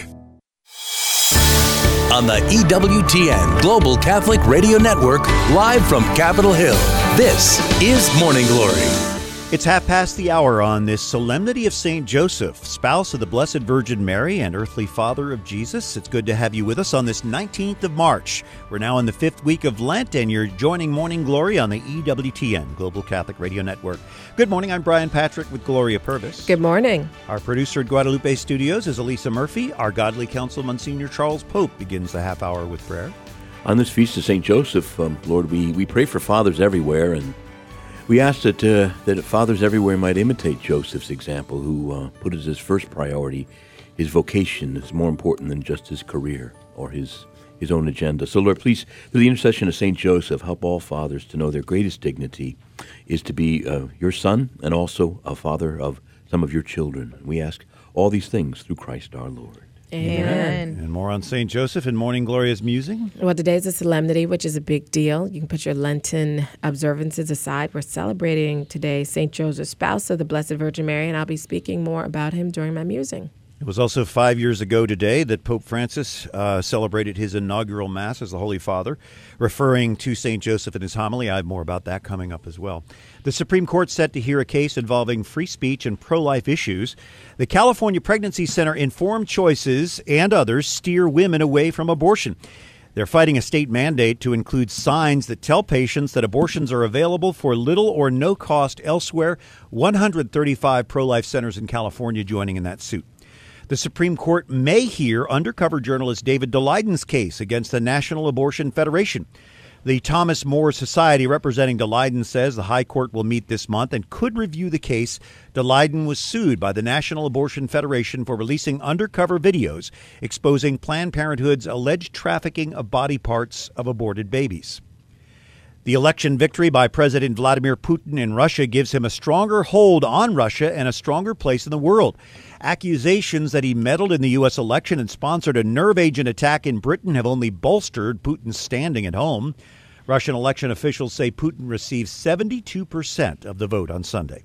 On the E W T N Global Catholic Radio Network, live from Capitol Hill, this is Morning Glory. It's half past the hour on this Solemnity of Saint Joseph, spouse of the Blessed Virgin Mary and earthly father of Jesus. It's good to have you with us on this nineteenth of March. We're now in the fifth week of Lent, and you're joining Morning Glory on the E W T N Global Catholic Radio Network. Good morning, I'm Brian Patrick with Gloria Purvis. Good morning. Our producer at Guadalupe Studios is Elisa Murphy. Our godly counsel, Monsignor Charles Pope, begins the half hour with prayer. On this feast of Saint Joseph, um, Lord, we, we pray for fathers everywhere, and we ask that uh, that fathers everywhere might imitate Joseph's example, who uh, put as his first priority his vocation is more important than just his career or his his own agenda. So, Lord, please, through the intercession of Saint Joseph, help all fathers to know their greatest dignity is to be uh, your son and also a father of some of your children. We ask all these things through Christ our Lord. Amen. And more on Saint Joseph and Morning Gloria's musing. Well, today's a solemnity, which is a big deal. You can put your Lenten observances aside. We're celebrating today Saint Joseph, spouse of the Blessed Virgin Mary, and I'll be speaking more about him during my musing. It was also five years ago today that Pope Francis uh, celebrated his inaugural Mass as the Holy Father, referring to Saint Joseph in his homily. I have more about that coming up as well. The Supreme Court set to hear a case involving free speech and pro-life issues. The California Pregnancy Center Informed Choices and others steer women away from abortion. They're fighting a state mandate to include signs that tell patients that abortions are available for little or no cost elsewhere. one hundred thirty-five pro-life centers in California joining in that suit. The Supreme Court may hear undercover journalist David Daleiden's case against the National Abortion Federation. The Thomas More Society representing Daleiden says the High Court will meet this month and could review the case. Daleiden was sued by the National Abortion Federation for releasing undercover videos exposing Planned Parenthood's alleged trafficking of body parts of aborted babies. The election victory by President Vladimir Putin in Russia gives him a stronger hold on Russia and a stronger place in the world. Accusations that he meddled in the U S election and sponsored a nerve agent attack in Britain have only bolstered Putin's standing at home. Russian election officials say Putin received seventy-two percent of the vote on Sunday.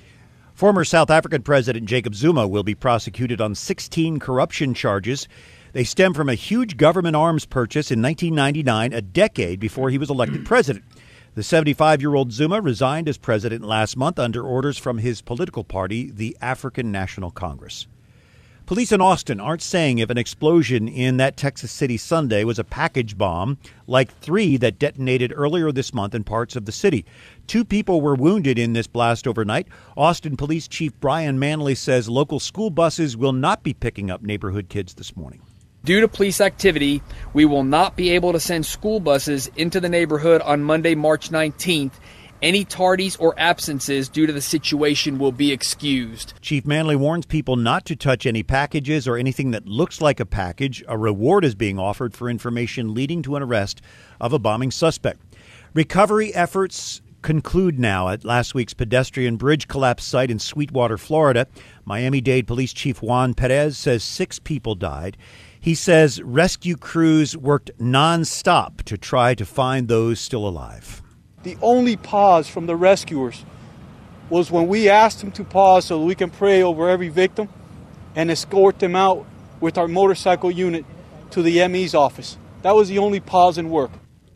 Former South African President Jacob Zuma will be prosecuted on sixteen corruption charges. They stem from a huge government arms purchase in nineteen ninety-nine, a decade before he was elected president. The seventy-five-year-old Zuma resigned as president last month under orders from his political party, the African National Congress. Police in Austin aren't saying if an explosion in that Texas City Sunday was a package bomb, like three that detonated earlier this month in parts of the city. Two people were wounded in this blast overnight. Austin Police Chief Brian Manley says local school buses will not be picking up neighborhood kids this morning. Due to police activity, we will not be able to send school buses into the neighborhood on Monday, March nineteenth. Any tardies or absences due to the situation will be excused. Chief Manley warns people not to touch any packages or anything that looks like a package. A reward is being offered for information leading to an arrest of a bombing suspect. Recovery efforts conclude now at last week's pedestrian bridge collapse site in Sweetwater, Florida. Miami-Dade Police Chief Juan Perez says six people died. He says rescue crews worked nonstop to try to find those still alive. The only pause from the rescuers was when we asked them to pause so that we can pray over every victim and escort them out with our motorcycle unit to the M E's office. That was the only pause in work.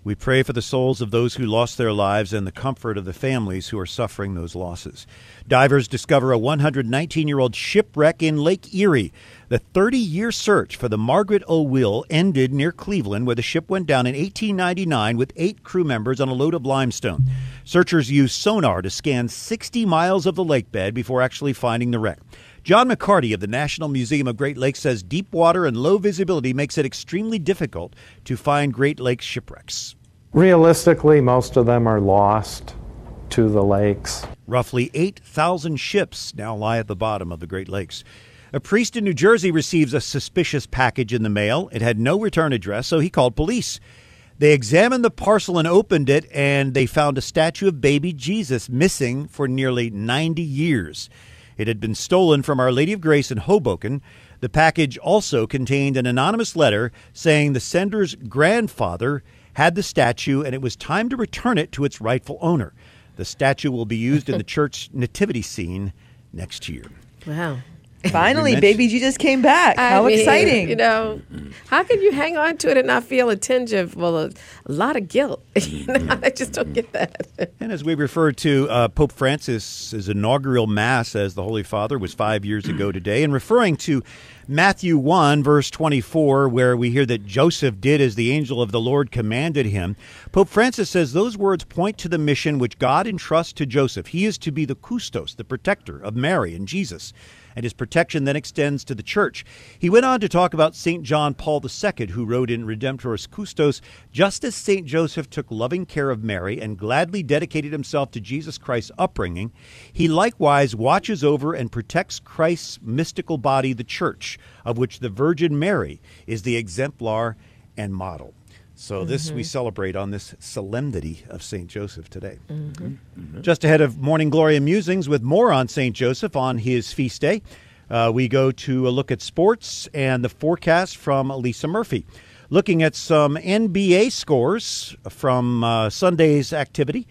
We pray for the souls of those who lost their lives and the comfort of the families who are suffering those losses. Divers discover a one hundred nineteen-year-old shipwreck in Lake Erie. The thirty-year search for the Margaret O'Will ended near Cleveland, where the ship went down in eighteen ninety-nine with eight crew members on a load of limestone. Searchers used sonar to scan sixty miles of the lake bed before actually finding the wreck. John McCarty of the National Museum of Great Lakes says deep water and low visibility makes it extremely difficult to find Great Lakes shipwrecks. Realistically, most of them are lost to the lakes. Roughly eight thousand ships now lie at the bottom of the Great Lakes. A priest in New Jersey receives a suspicious package in the mail. It had no return address, so he called police. They examined the parcel and opened it, and they found a statue of baby Jesus missing for nearly ninety years. It had been stolen from Our Lady of Grace in Hoboken. The package also contained an anonymous letter saying the sender's grandfather had the statue and it was time to return it to its rightful owner. The statue will be used in the church nativity scene next year. Wow. Finally, baby Jesus came back. I How mean, exciting. You know, how can you hang on to it and not feel a tinge of, well, a, a lot of guilt? You know, I just don't get that. And as we refer to uh, Pope Francis's inaugural Mass as the Holy Father was five years ago today, and referring to Matthew one, verse twenty-four, where we hear that Joseph did as the angel of the Lord commanded him, Pope Francis says those words point to the mission which God entrusts to Joseph. He is to be the custos, the protector of Mary and Jesus, and his protection then extends to the church. He went on to talk about Saint John Paul the Second, who wrote in Redemptoris Custos, just as Saint Joseph took loving care of Mary and gladly dedicated himself to Jesus Christ's upbringing, he likewise watches over and protects Christ's mystical body, the church, of which the Virgin Mary is the exemplar and model. So mm-hmm. this we celebrate on this solemnity of Saint Joseph today. Mm-hmm. Mm-hmm. Just ahead of Morning Glory and Musings with more on Saint Joseph on his feast day, uh, we go to a look at sports and the forecast from Lisa Murphy. Looking at some N B A scores from uh, Sunday's activity.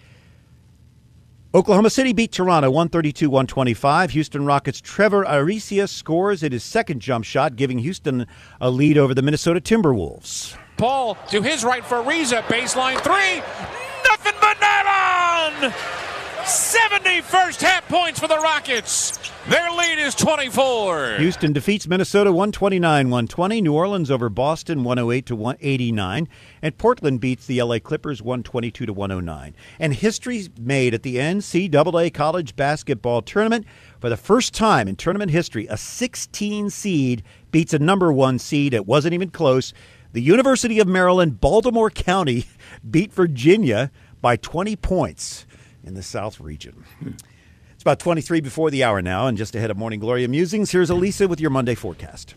Oklahoma City beat Toronto one thirty-two to one twenty-five. Houston Rockets' Trevor Ariza scores at his second jump shot, giving Houston a lead over the Minnesota Timberwolves. Paul to his right for Ariza, baseline three, nothing but net on! seventy first half points for the Rockets. Their lead is twenty-four. Houston defeats Minnesota one twenty-nine to one twenty. New Orleans over Boston one oh eight to one eighty-nine. And Portland beats the L A Clippers one twenty-two to one oh nine. And history's made at the N C double A college basketball tournament. For the first time in tournament history, a sixteen seed beats a number one seed. It wasn't even close. The University of Maryland, Baltimore County beat Virginia by twenty points in the South region. It's about twenty-three before the hour now, and just ahead of Morning Glory and Musings, here's Elisa with your Monday forecast.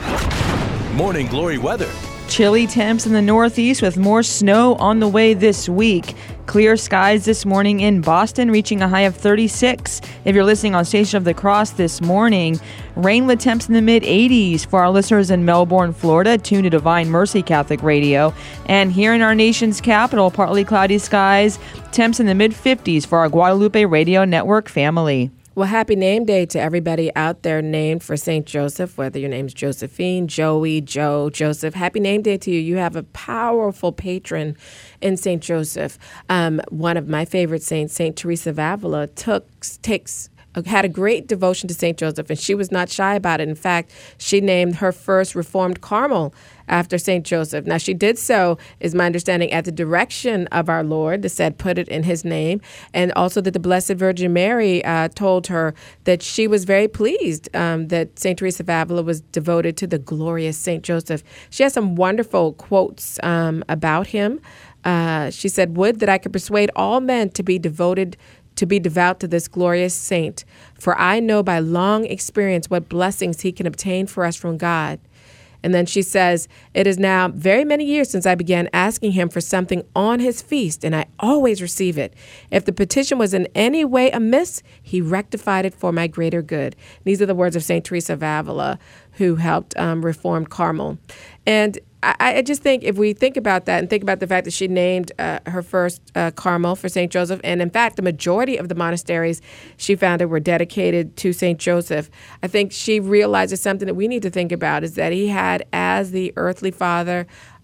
Morning Glory weather. Chilly temps in the northeast with more snow on the way this week. Clear skies this morning in Boston, reaching a high of thirty-six. If you're listening on Station of the Cross this morning, rain with temps in the mid eighties for our listeners in Melbourne, Florida, tuned to Divine Mercy Catholic Radio. And here in our nation's capital, partly cloudy skies, temps in the mid fifties for our Guadalupe Radio Network family. Well, happy name day to everybody out there named for Saint Joseph, whether your name's Josephine, Joey, Joe, Joseph. Happy name day to you. You have a powerful patron in Saint Joseph. Um, one of my favorite saints, Saint Teresa of Avila, took takes had a great devotion to Saint Joseph, and she was not shy about it. In fact, she named her first Reformed Carmel after Saint Joseph. Now, she did so, is my understanding, at the direction of our Lord, that said, put it in his name, and also that the Blessed Virgin Mary uh, told her that she was very pleased um, that Saint Teresa of Avila was devoted to the glorious Saint Joseph. She has some wonderful quotes um, about him. Uh, she said, would that I could persuade all men to be devoted to be devout to this glorious saint, for I know by long experience what blessings he can obtain for us from God. And then she says, it is now very many years since I began asking him for something on his feast, and I always receive it. If the petition was in any way amiss, he rectified it for my greater good. These are the words of Saint Teresa of Avila, who helped um, reform Carmel. And I, I just think if we think about that and think about the fact that she named uh, her first uh, Carmel for Saint Joseph, and in fact, the majority of the monasteries she founded were dedicated to Saint Joseph, I think she realizes something that we need to think about is that he had, as the earthly father,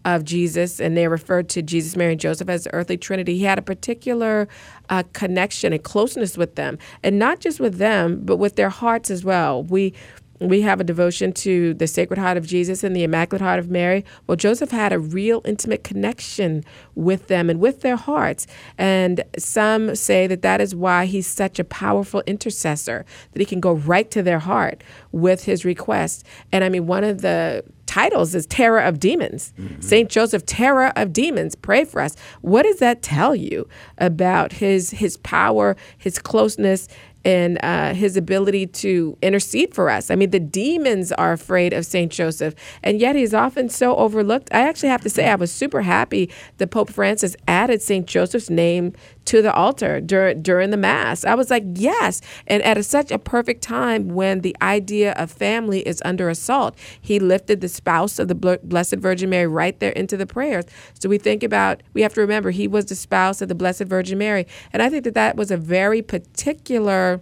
of Jesus, and they referred to Jesus, Mary, and Joseph as the earthly Trinity. He had a particular uh, connection and closeness with them, and not just with them, but with their hearts as well. We We have a devotion to the Sacred Heart of Jesus and the Immaculate Heart of Mary. Well, Joseph had a real intimate connection with them and with their hearts. And some say that that is why he's such a powerful intercessor, that he can go right to their heart with his requests. And I mean, one of the titles is Terror of Demons. Mm-hmm. Saint Joseph, Terror of Demons, pray for us. What does that tell you about his his power, his closeness, and uh, his ability to intercede for us? I mean, the demons are afraid of Saint Joseph, and yet he's often so overlooked. I actually have to say I was super happy that Pope Francis added Saint Joseph's name to the altar during during the Mass. I was like, yes. And at a, such a perfect time when the idea of family is under assault, he lifted the spouse of the Blessed Virgin Mary right there into the prayers. So we think about, we have to remember, he was the spouse of the Blessed Virgin Mary. And I think that that was a very particular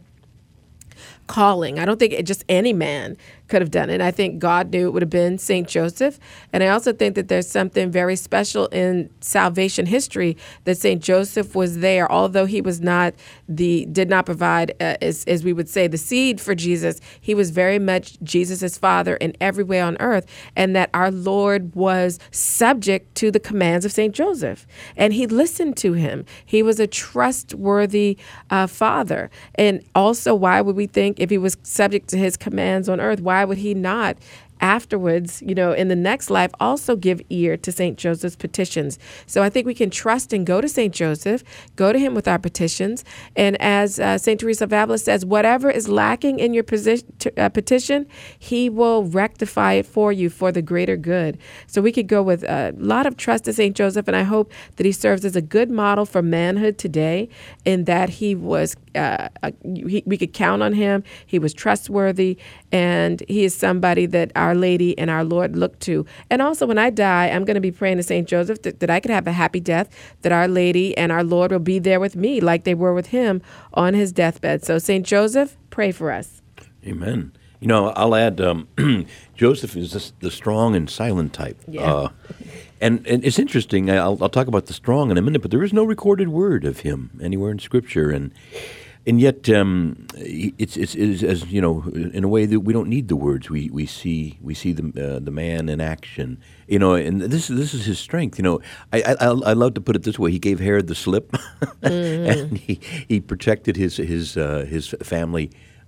calling. I don't think it, just any man could have done it. I think God knew it would have been Saint Joseph. And I also think that there's something very special in salvation history that Saint Joseph was there, although he was not the, did not provide, uh, as, as we would say, the seed for Jesus. He was very much Jesus's father in every way on earth, and that our Lord was subject to the commands of Saint Joseph. And he listened to him. He was a trustworthy uh, father. And also, why would we think if he was subject to his commands on earth, why would he not afterwards, you know, in the next life, also give ear to Saint Joseph's petitions? So I think we can trust and go to Saint Joseph, go to him with our petitions. And as uh, Saint Teresa of Avila says, whatever is lacking in your position, uh, petition, he will rectify it for you for the greater good. So we could go with a lot of trust to Saint Joseph, and I hope that he serves as a good model for manhood today, in that he was, uh, a, he, we could count on him. He was trustworthy, and he is somebody that our Lady and our Lord look to. And also, when I die, I'm going to be praying to Saint Joseph that, that I could have a happy death, that our Lady and our Lord will be there with me like they were with him on his deathbed. So Saint Joseph, pray for us. Amen. You know, I'll add, um, Joseph is this, the strong and silent type. Yeah. Uh, and, and it's interesting, I'll, I'll talk about the strong in a minute, but there is no recorded word of him anywhere in Scripture. And And yet, um, it's, it's, it's as you know, in a way that we don't need the words. We we see we see the uh, the man in action. You know, and this this is his strength. You know, I I, I love to put it this way: he gave Herod the slip, mm-hmm. and he, he protected his his uh, his family,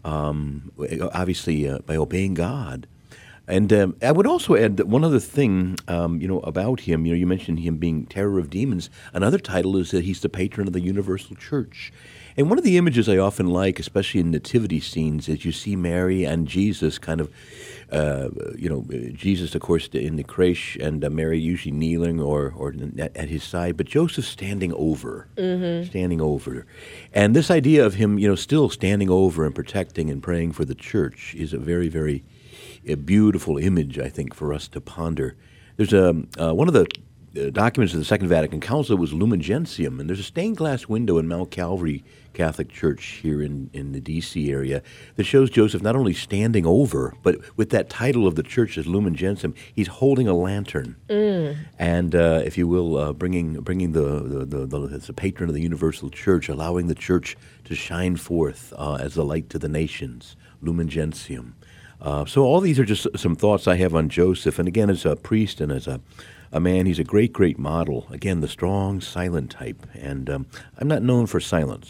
um, obviously uh, by obeying God. And um, I would also add that one other thing, um, you know, about him. You know, you mentioned him being Terror of Demons. Another title is that he's the patron of the Universal Church. And one of the images I often like, especially in nativity scenes, is you see Mary and Jesus kind of, uh, you know, Jesus, of course, in the creche, and uh, Mary usually kneeling or, or at his side, but Joseph standing over, mm-hmm. standing over. And this idea of him, you know, still standing over and protecting and praying for the church is a very, very a beautiful image, I think, for us to ponder. There's a uh, one of the uh, documents of the Second Vatican Council was Lumen Gentium, and there's a stained glass window in Mount Calvary Catholic Church here in, in the D C area that shows Joseph not only standing over, but with that title of the church as Lumen Gentium, he's holding a lantern, mm. and uh, if you will, uh, bringing bringing the the, the, the as a patron of the Universal Church, allowing the church to shine forth uh, as a light to the nations, Lumen Gentium. Uh, so all these are just some thoughts I have on Joseph, and again, as a priest and as a a man, he's a great, great model. Again, the strong, silent type. And um, I'm not known for silence,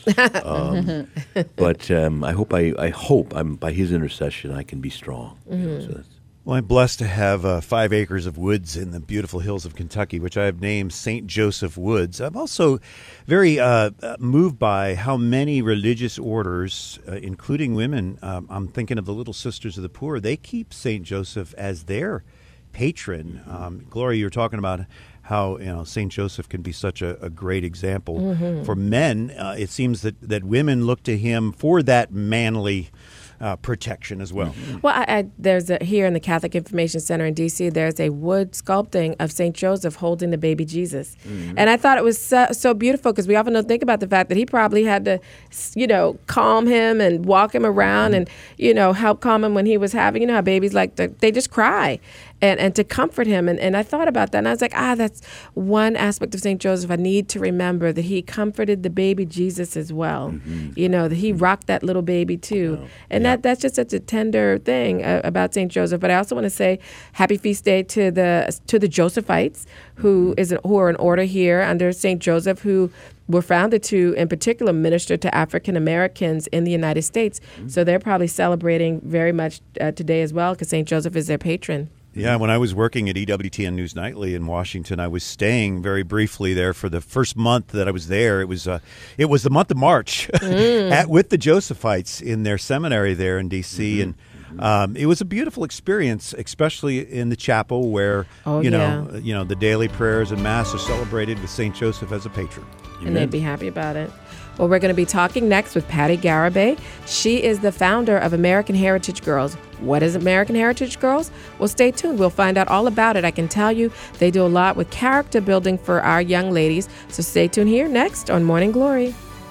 um, but um, I hope I, I hope I'm by his intercession I can be strong. Mm-hmm. You know, so that's, well, I'm blessed to have uh, five acres of woods in the beautiful hills of Kentucky, which I have named Saint Joseph Woods. I'm also very uh, moved by how many religious orders, uh, including women, um, I'm thinking of the Little Sisters of the Poor, they keep Saint Joseph as their patron. Um, Gloria, you were talking about how, you know, Saint Joseph can be such a, a great example mm-hmm. for men. Uh, it seems that, that women look to him for that manly uh, protection as well. Mm-hmm. Well, I, I, there's a, here in the Catholic Information Center in D C, there's a wood sculpting of Saint Joseph holding the baby Jesus. Mm-hmm. And I thought it was so, so beautiful, because we often don't think about the fact that he probably had to, you know, calm him and walk him around mm-hmm. and, you know, help calm him when he was having, you know how babies like to, they just cry. and, and to comfort him. And, and I thought about that, and I was like, ah, that's one aspect of Saint Joseph I need to remember, that he comforted the baby Jesus as well. Mm-hmm. You know, that he rocked that little baby too. Oh, and yeah. that that's just such a tender thing uh, about Saint Joseph. But I also want to say happy feast day to the to the Josephites, who is an, who are an order here under Saint Joseph, who were founded to, in particular, minister to African Americans in the United States. Mm-hmm. So they're probably celebrating very much uh, today as well, because Saint Joseph is their patron. Yeah, when I was working at E W T N News Nightly in Washington, I was staying very briefly there for the first month that I was there. It was uh, it was the month of March mm. at, with the Josephites in their seminary there in D C, mm-hmm. and um, it was a beautiful experience, especially in the chapel where oh, you yeah. know you know the daily prayers and mass are celebrated with Saint Joseph as a patron. And they'd be happy about it. Well, we're going to be talking next with Patty Garibay. She is the founder of American Heritage Girls. What is American Heritage Girls? Well, stay tuned. We'll find out all about it. I can tell you they do a lot with character building for our young ladies. So stay tuned here next on Morning Glory.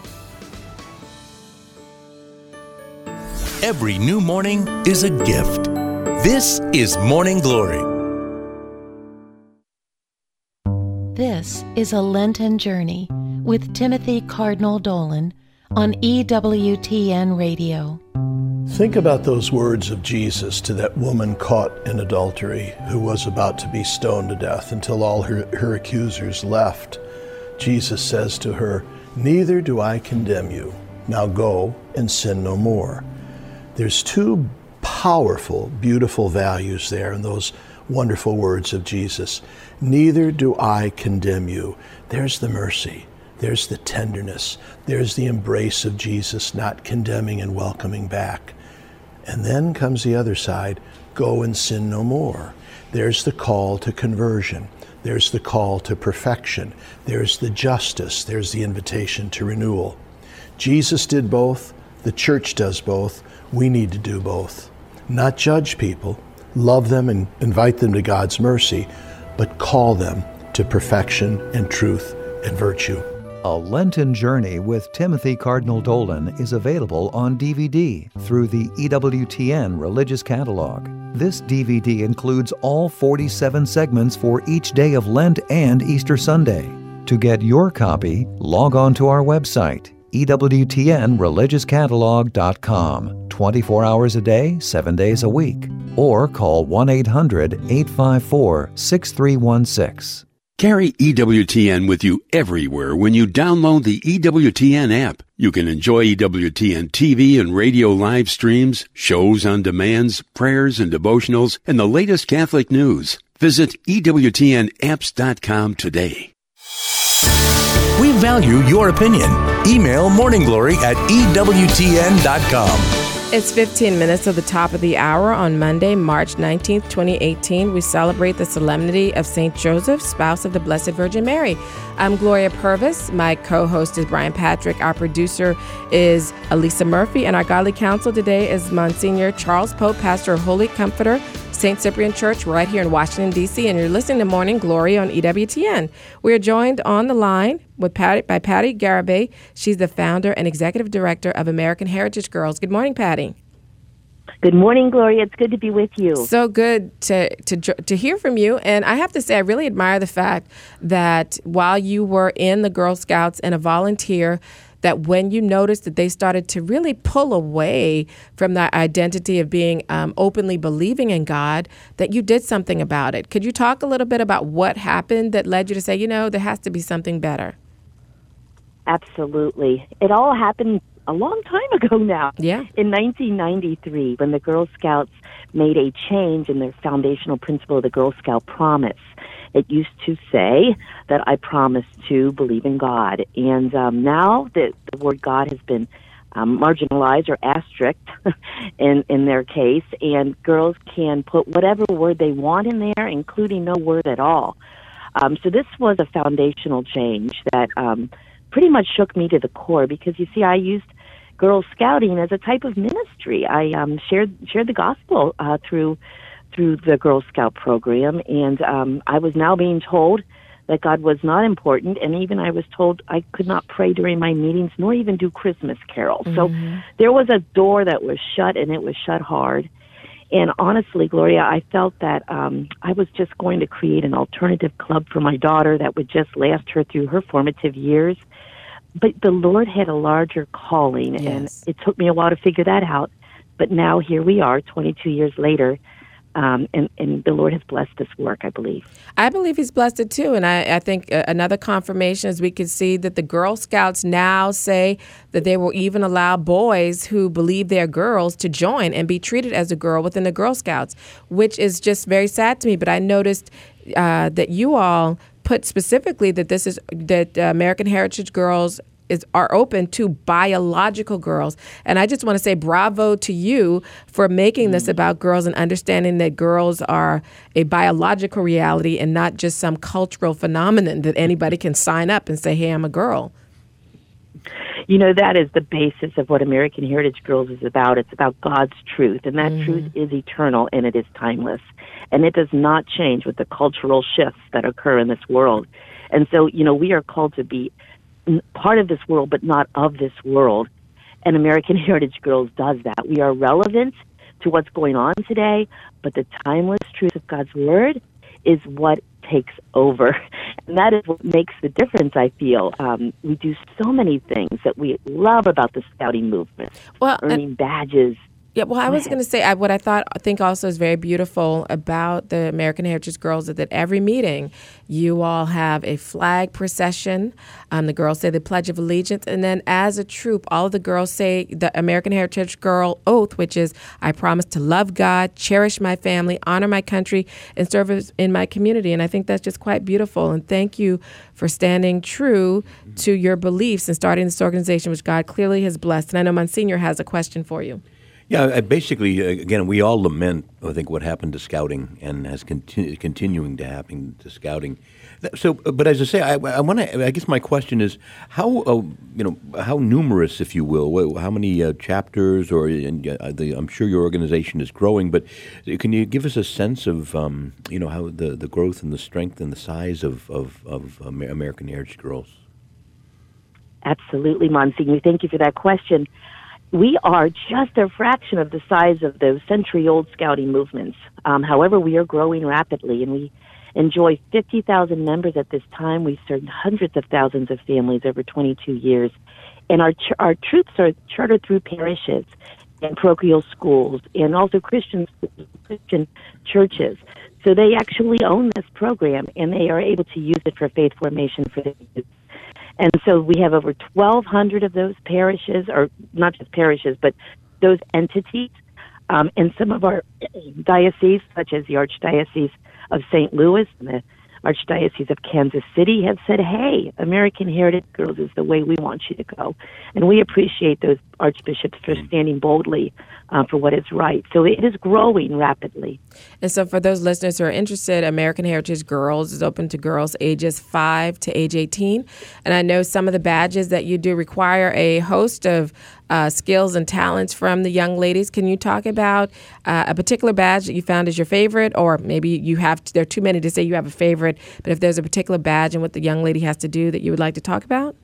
Every new morning is a gift. This is Morning Glory. This is a Lenten Journey with Timothy Cardinal Dolan on E W T N Radio. Think about those words of Jesus to that woman caught in adultery who was about to be stoned to death until all her, her accusers left. Jesus says to her, "Neither do I condemn you. Now go and sin no more." There's two powerful, beautiful values there in those wonderful words of Jesus. Neither do I condemn you. There's the mercy. There's the tenderness. There's the embrace of Jesus, not condemning and welcoming back. And then comes the other side, go and sin no more. There's the call to conversion. There's the call to perfection. There's the justice. There's the invitation to renewal. Jesus did both. The church does both. We need to do both. Not judge people, love them and invite them to God's mercy, but call them to perfection and truth and virtue. A Lenten Journey with Timothy Cardinal Dolan is available on D V D through the E W T N Religious Catalog. This D V D includes all forty-seven segments for each day of Lent and Easter Sunday. To get your copy, log on to our website, E W T N religious catalog dot com, twenty-four hours a day, seven days a week, or call one eight hundred, eight five four, six three one six. Carry E W T N with you everywhere when you download the E W T N app. You can enjoy E W T N T V and radio live streams, shows on demands, prayers and devotionals, and the latest Catholic news. Visit E W T N apps dot com today. We value your opinion. Email morningglory at E W T N dot com. It's fifteen minutes of the top of the hour on Monday, March nineteenth, twenty eighteen. We celebrate the solemnity of Saint Joseph, spouse of the Blessed Virgin Mary. I'm Gloria Purvis. My co-host is Brian Patrick. Our producer is Elisa Murphy. And our godly counsel today is Monsignor Charles Pope, pastor of Holy Comforter, Saint Cyprian Church, right here in Washington, D C. And you're listening to Morning Glory on E W T N. We are joined on the line with Patty, by Patty Garibay. She's the founder and executive director of American Heritage Girls. Good morning, Patty. Good morning, Gloria. It's good to be with you. So good to, to to hear from you. And I have to say, I really admire the fact that while you were in the Girl Scouts and a volunteer, that when you noticed that they started to really pull away from that identity of being um, openly believing in God, that you did something about it. Could you talk a little bit about what happened that led you to say, you know, there has to be something better? Absolutely. It all happened a long time ago now. Yeah. In nineteen ninety-three, when the Girl Scouts made a change in their foundational principle of the Girl Scout promise. It used to say that I promise to believe in God. And um, now that the word God has been um, marginalized or asterisked in, in their case, and girls can put whatever word they want in there, including no word at all. Um, so this was a foundational change that um, pretty much shook me to the core because, you see, I used Girl Scouting as a type of ministry. I um, shared shared the gospel uh, through through the Girl Scout program, and um, I was now being told that God was not important, and even I was told I could not pray during my meetings, nor even do Christmas carols. Mm-hmm. So there was a door that was shut, and it was shut hard. And honestly, Gloria, I felt that um, I was just going to create an alternative club for my daughter that would just last her through her formative years. But the Lord had a larger calling, yes. and it took me a while to figure that out. But now here we are, twenty-two years later, um, and, and the Lord has blessed this work, I believe. I believe he's blessed it too. And I, I think uh, another confirmation is we can see that the Girl Scouts now say that they will even allow boys who believe they're girls to join and be treated as a girl within the Girl Scouts, which is just very sad to me. But I noticed uh, that you all put specifically that this is that uh, American Heritage Girls is are open to biological girls. And I just want to say bravo to you for making this about girls and understanding that girls are a biological reality and not just some cultural phenomenon that anybody can sign up and say, hey, I'm a girl. You know, that is the basis of what American Heritage Girls is about. It's about God's truth, and that mm-hmm. truth is eternal and it is timeless. And it does not change with the cultural shifts that occur in this world. And so, you know, we are called to be part of this world, but not of this world. And American Heritage Girls does that. We are relevant to what's going on today, but the timeless truth of God's Word is what takes over. And that is what makes the difference, I feel. Um, we do so many things that we love about the Scouting movement. Well, earning uh, badges. Yeah, well, I was going to say I, what I thought, I think also is very beautiful about the American Heritage Girls is that every meeting you all have a flag procession. Um, the girls say the Pledge of Allegiance. And then as a troop, all of the girls say the American Heritage Girl Oath, which is I promise to love God, cherish my family, honor my country, and serve in my community. And I think that's just quite beautiful. And thank you for standing true to your beliefs and starting this organization, which God clearly has blessed. And I know Monsignor has a question for you. Yeah, I basically, uh, again, we all lament, I think, what happened to Scouting and has continu- continuing to happen to Scouting. So, but as I say, I, I want to. I guess my question is, how uh, you know, how numerous, if you will, how many uh, chapters, or and, uh, the, I'm sure your organization is growing, but can you give us a sense of, um, you know, how the, the growth and the strength and the size of of, of American Heritage Girls? Absolutely, Monsignor. Thank you for that question. We are just a fraction of the size of those century-old Scouting movements. Um, however, we are growing rapidly, and we enjoy fifty thousand members at this time. We've served hundreds of thousands of families over twenty-two years. And our ch- our troops are chartered through parishes and parochial schools and also Christian Christian churches. So they actually own this program, and they are able to use it for faith formation for the youth. And so we have over twelve hundred of those parishes, or not just parishes, but those entities. Um, and some of our dioceses, such as the Archdiocese of Saint Louis and the Archdiocese of Kansas City, have said, hey, American Heritage Girls is the way we want you to go. And we appreciate those archbishops for standing boldly uh, for what is right. So it is growing rapidly. And so for those listeners who are interested, American Heritage Girls is open to girls ages five to age eighteen. And I know some of the badges that you do require a host of uh, skills and talents from the young ladies. Can you talk about uh, a particular badge that you found is your favorite, or maybe you have, to, there are too many to say you have a favorite, but if there's a particular badge and what the young lady has to do that you would like to talk about?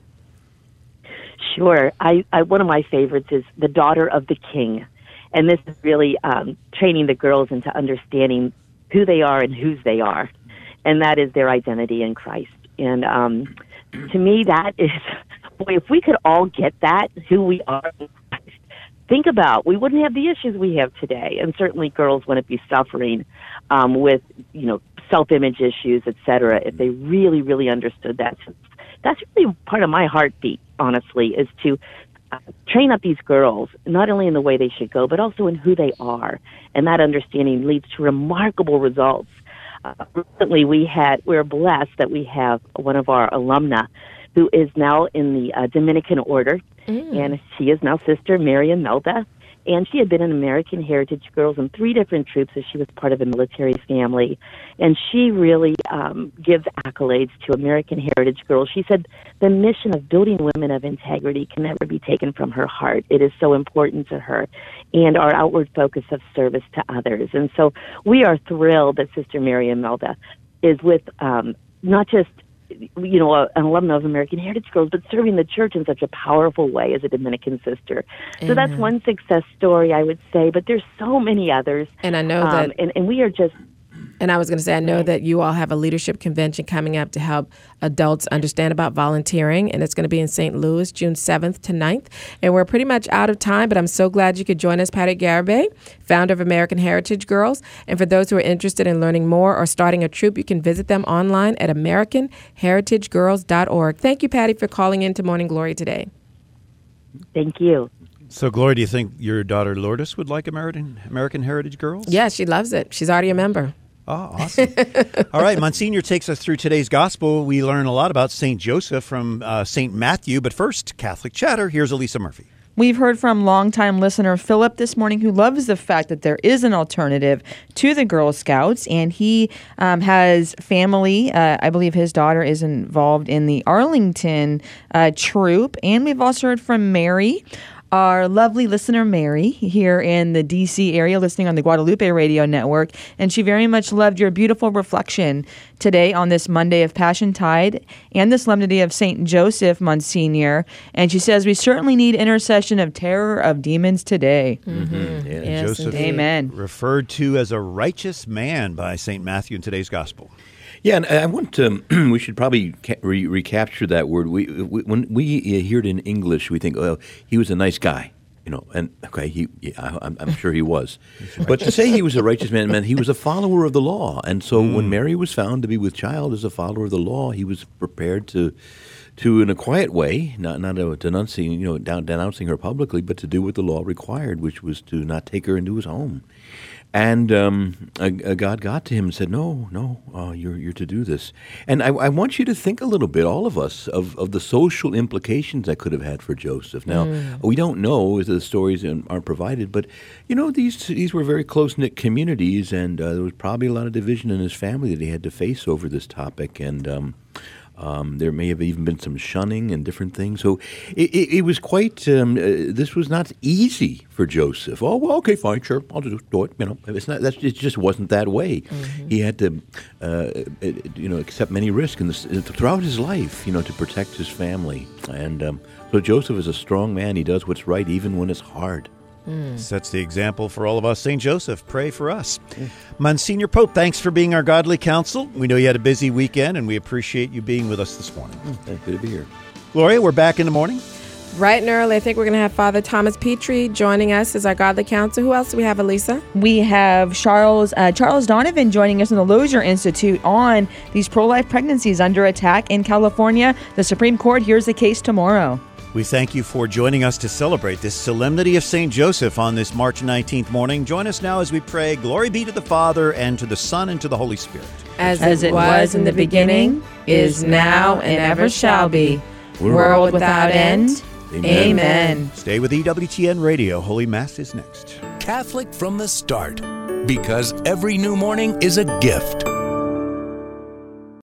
Sure. I, I one of my favorites is the Daughter of the King. And this is really um, training the girls into understanding who they are and whose they are. And that is their identity in Christ. And um, to me, that is, boy, if we could all get that, who we are in Christ, think about, we wouldn't have the issues we have today. And certainly girls wouldn't be suffering um, with, you know, self-image issues, et cetera, if they really, really understood that. So that's really part of my heartbeat, honestly, is to uh, train up these girls, not only in the way they should go, but also in who they are. And that understanding leads to remarkable results. Uh, recently, we had, we're blessed that we have one of our alumna who is now in the uh, Dominican Order, mm. and she is now Sister Mary Imelda. And she had been an American Heritage Girls in three different troops as she was part of a military family. And she really um, gives accolades to American Heritage Girls. She said the mission of building women of integrity can never be taken from her heart. It is so important to her. And our outward focus of service to others. And so we are thrilled that Sister Mary Imelda is with um, not just you know, a, an alumna of American Heritage Girls, but serving the church in such a powerful way as a Dominican sister. So Amen. that's one success story, I would say, but there's so many others. And I know um, that... And, and we are just... And I was going to say, I know that you all have a leadership convention coming up to help adults understand about volunteering, and it's going to be in Saint Louis, June seventh to ninth. And we're pretty much out of time, but I'm so glad you could join us, Patty Garibay, founder of American Heritage Girls. And for those who are interested in learning more or starting a troop, you can visit them online at american heritage girls dot org. Thank you, Patty, for calling in to Morning Glory today. Thank you. So, Gloria, do you think your daughter Lourdes would like American American Heritage Girls? Yeah, she loves it. She's already a member. Oh, awesome. All right, Monsignor takes us through today's gospel. We learn a lot about Saint Joseph from uh, Saint Matthew. But first, Catholic Chatter. Here's Elisa Murphy. We've heard from longtime listener Philip this morning, who loves the fact that there is an alternative to the Girl Scouts, and he um, has family. Uh, I believe his daughter is involved in the Arlington uh, troop, and we've also heard from Mary, our lovely listener Mary, here in the D C area, listening on the Guadalupe Radio Network, and she very much loved your beautiful reflection today on this Monday of Passiontide and the Solemnity of Saint Joseph, Monsignor. And she says, we certainly need intercession of terror of demons today. Mm-hmm. Yeah, Yes, Joseph, indeed. Amen. referred to as a righteous man by Saint Matthew in today's gospel. Yeah, and I want to, we should probably ca- re- recapture that word. We, we when we hear it in English, we think, oh, he was a nice guy, you know, and okay, he, yeah, I'm, I'm sure he was. But to say he was a righteous man meant he was a follower of the law. And so mm. when Mary was found to be with child as a follower of the law, he was prepared to, to in a quiet way, not not a denunciating, you know, down, denouncing her publicly, but to do what the law required, which was to not take her into his home. And um, a, a God got to him and said, no, no, uh, you're you're to do this. And I, I want you to think a little bit, all of us, of, of the social implications that could have had for Joseph. Now, mm. we don't know, as the stories aren't provided, but, you know, these these were very close-knit communities, and uh, there was probably a lot of division in his family that he had to face over this topic. And um, Um, there may have even been some shunning and different things. So it, it, it was quite, um, uh, this was not easy for Joseph. Oh, well, okay, fine, sure, I'll just do it. You know, it's not, that's, it just wasn't that way. Mm-hmm. He had to, uh, you know, accept many risks in this, throughout his life, you know, to protect his family. And um, so Joseph is a strong man. He does what's right even when it's hard. Mm. Sets the example for all of us. Saint Joseph, pray for us. Yeah. Monsignor Pope, thanks for being our godly counsel. We know you had a busy weekend, and we appreciate you being with us this morning. Mm, good to be here. Gloria, we're back in the morning. Bright and early. I think we're going to have Father Thomas Petrie joining us as our godly counsel. Who else do we have, Elisa? We have Charles uh, Charles Donovan joining us from the Lozier Institute on these pro-life pregnancies under attack in California. The Supreme Court hears the case tomorrow. We thank you for joining us to celebrate this Solemnity of Saint Joseph on this March nineteenth morning. Join us now as we pray, glory be to the Father, and to the Son, and to the Holy Spirit. As, as it was in the beginning, is now, and ever shall be, world without end. Amen. Amen. Stay with E W T N Radio. Holy Mass is next. Catholic from the start, because every new morning is a gift.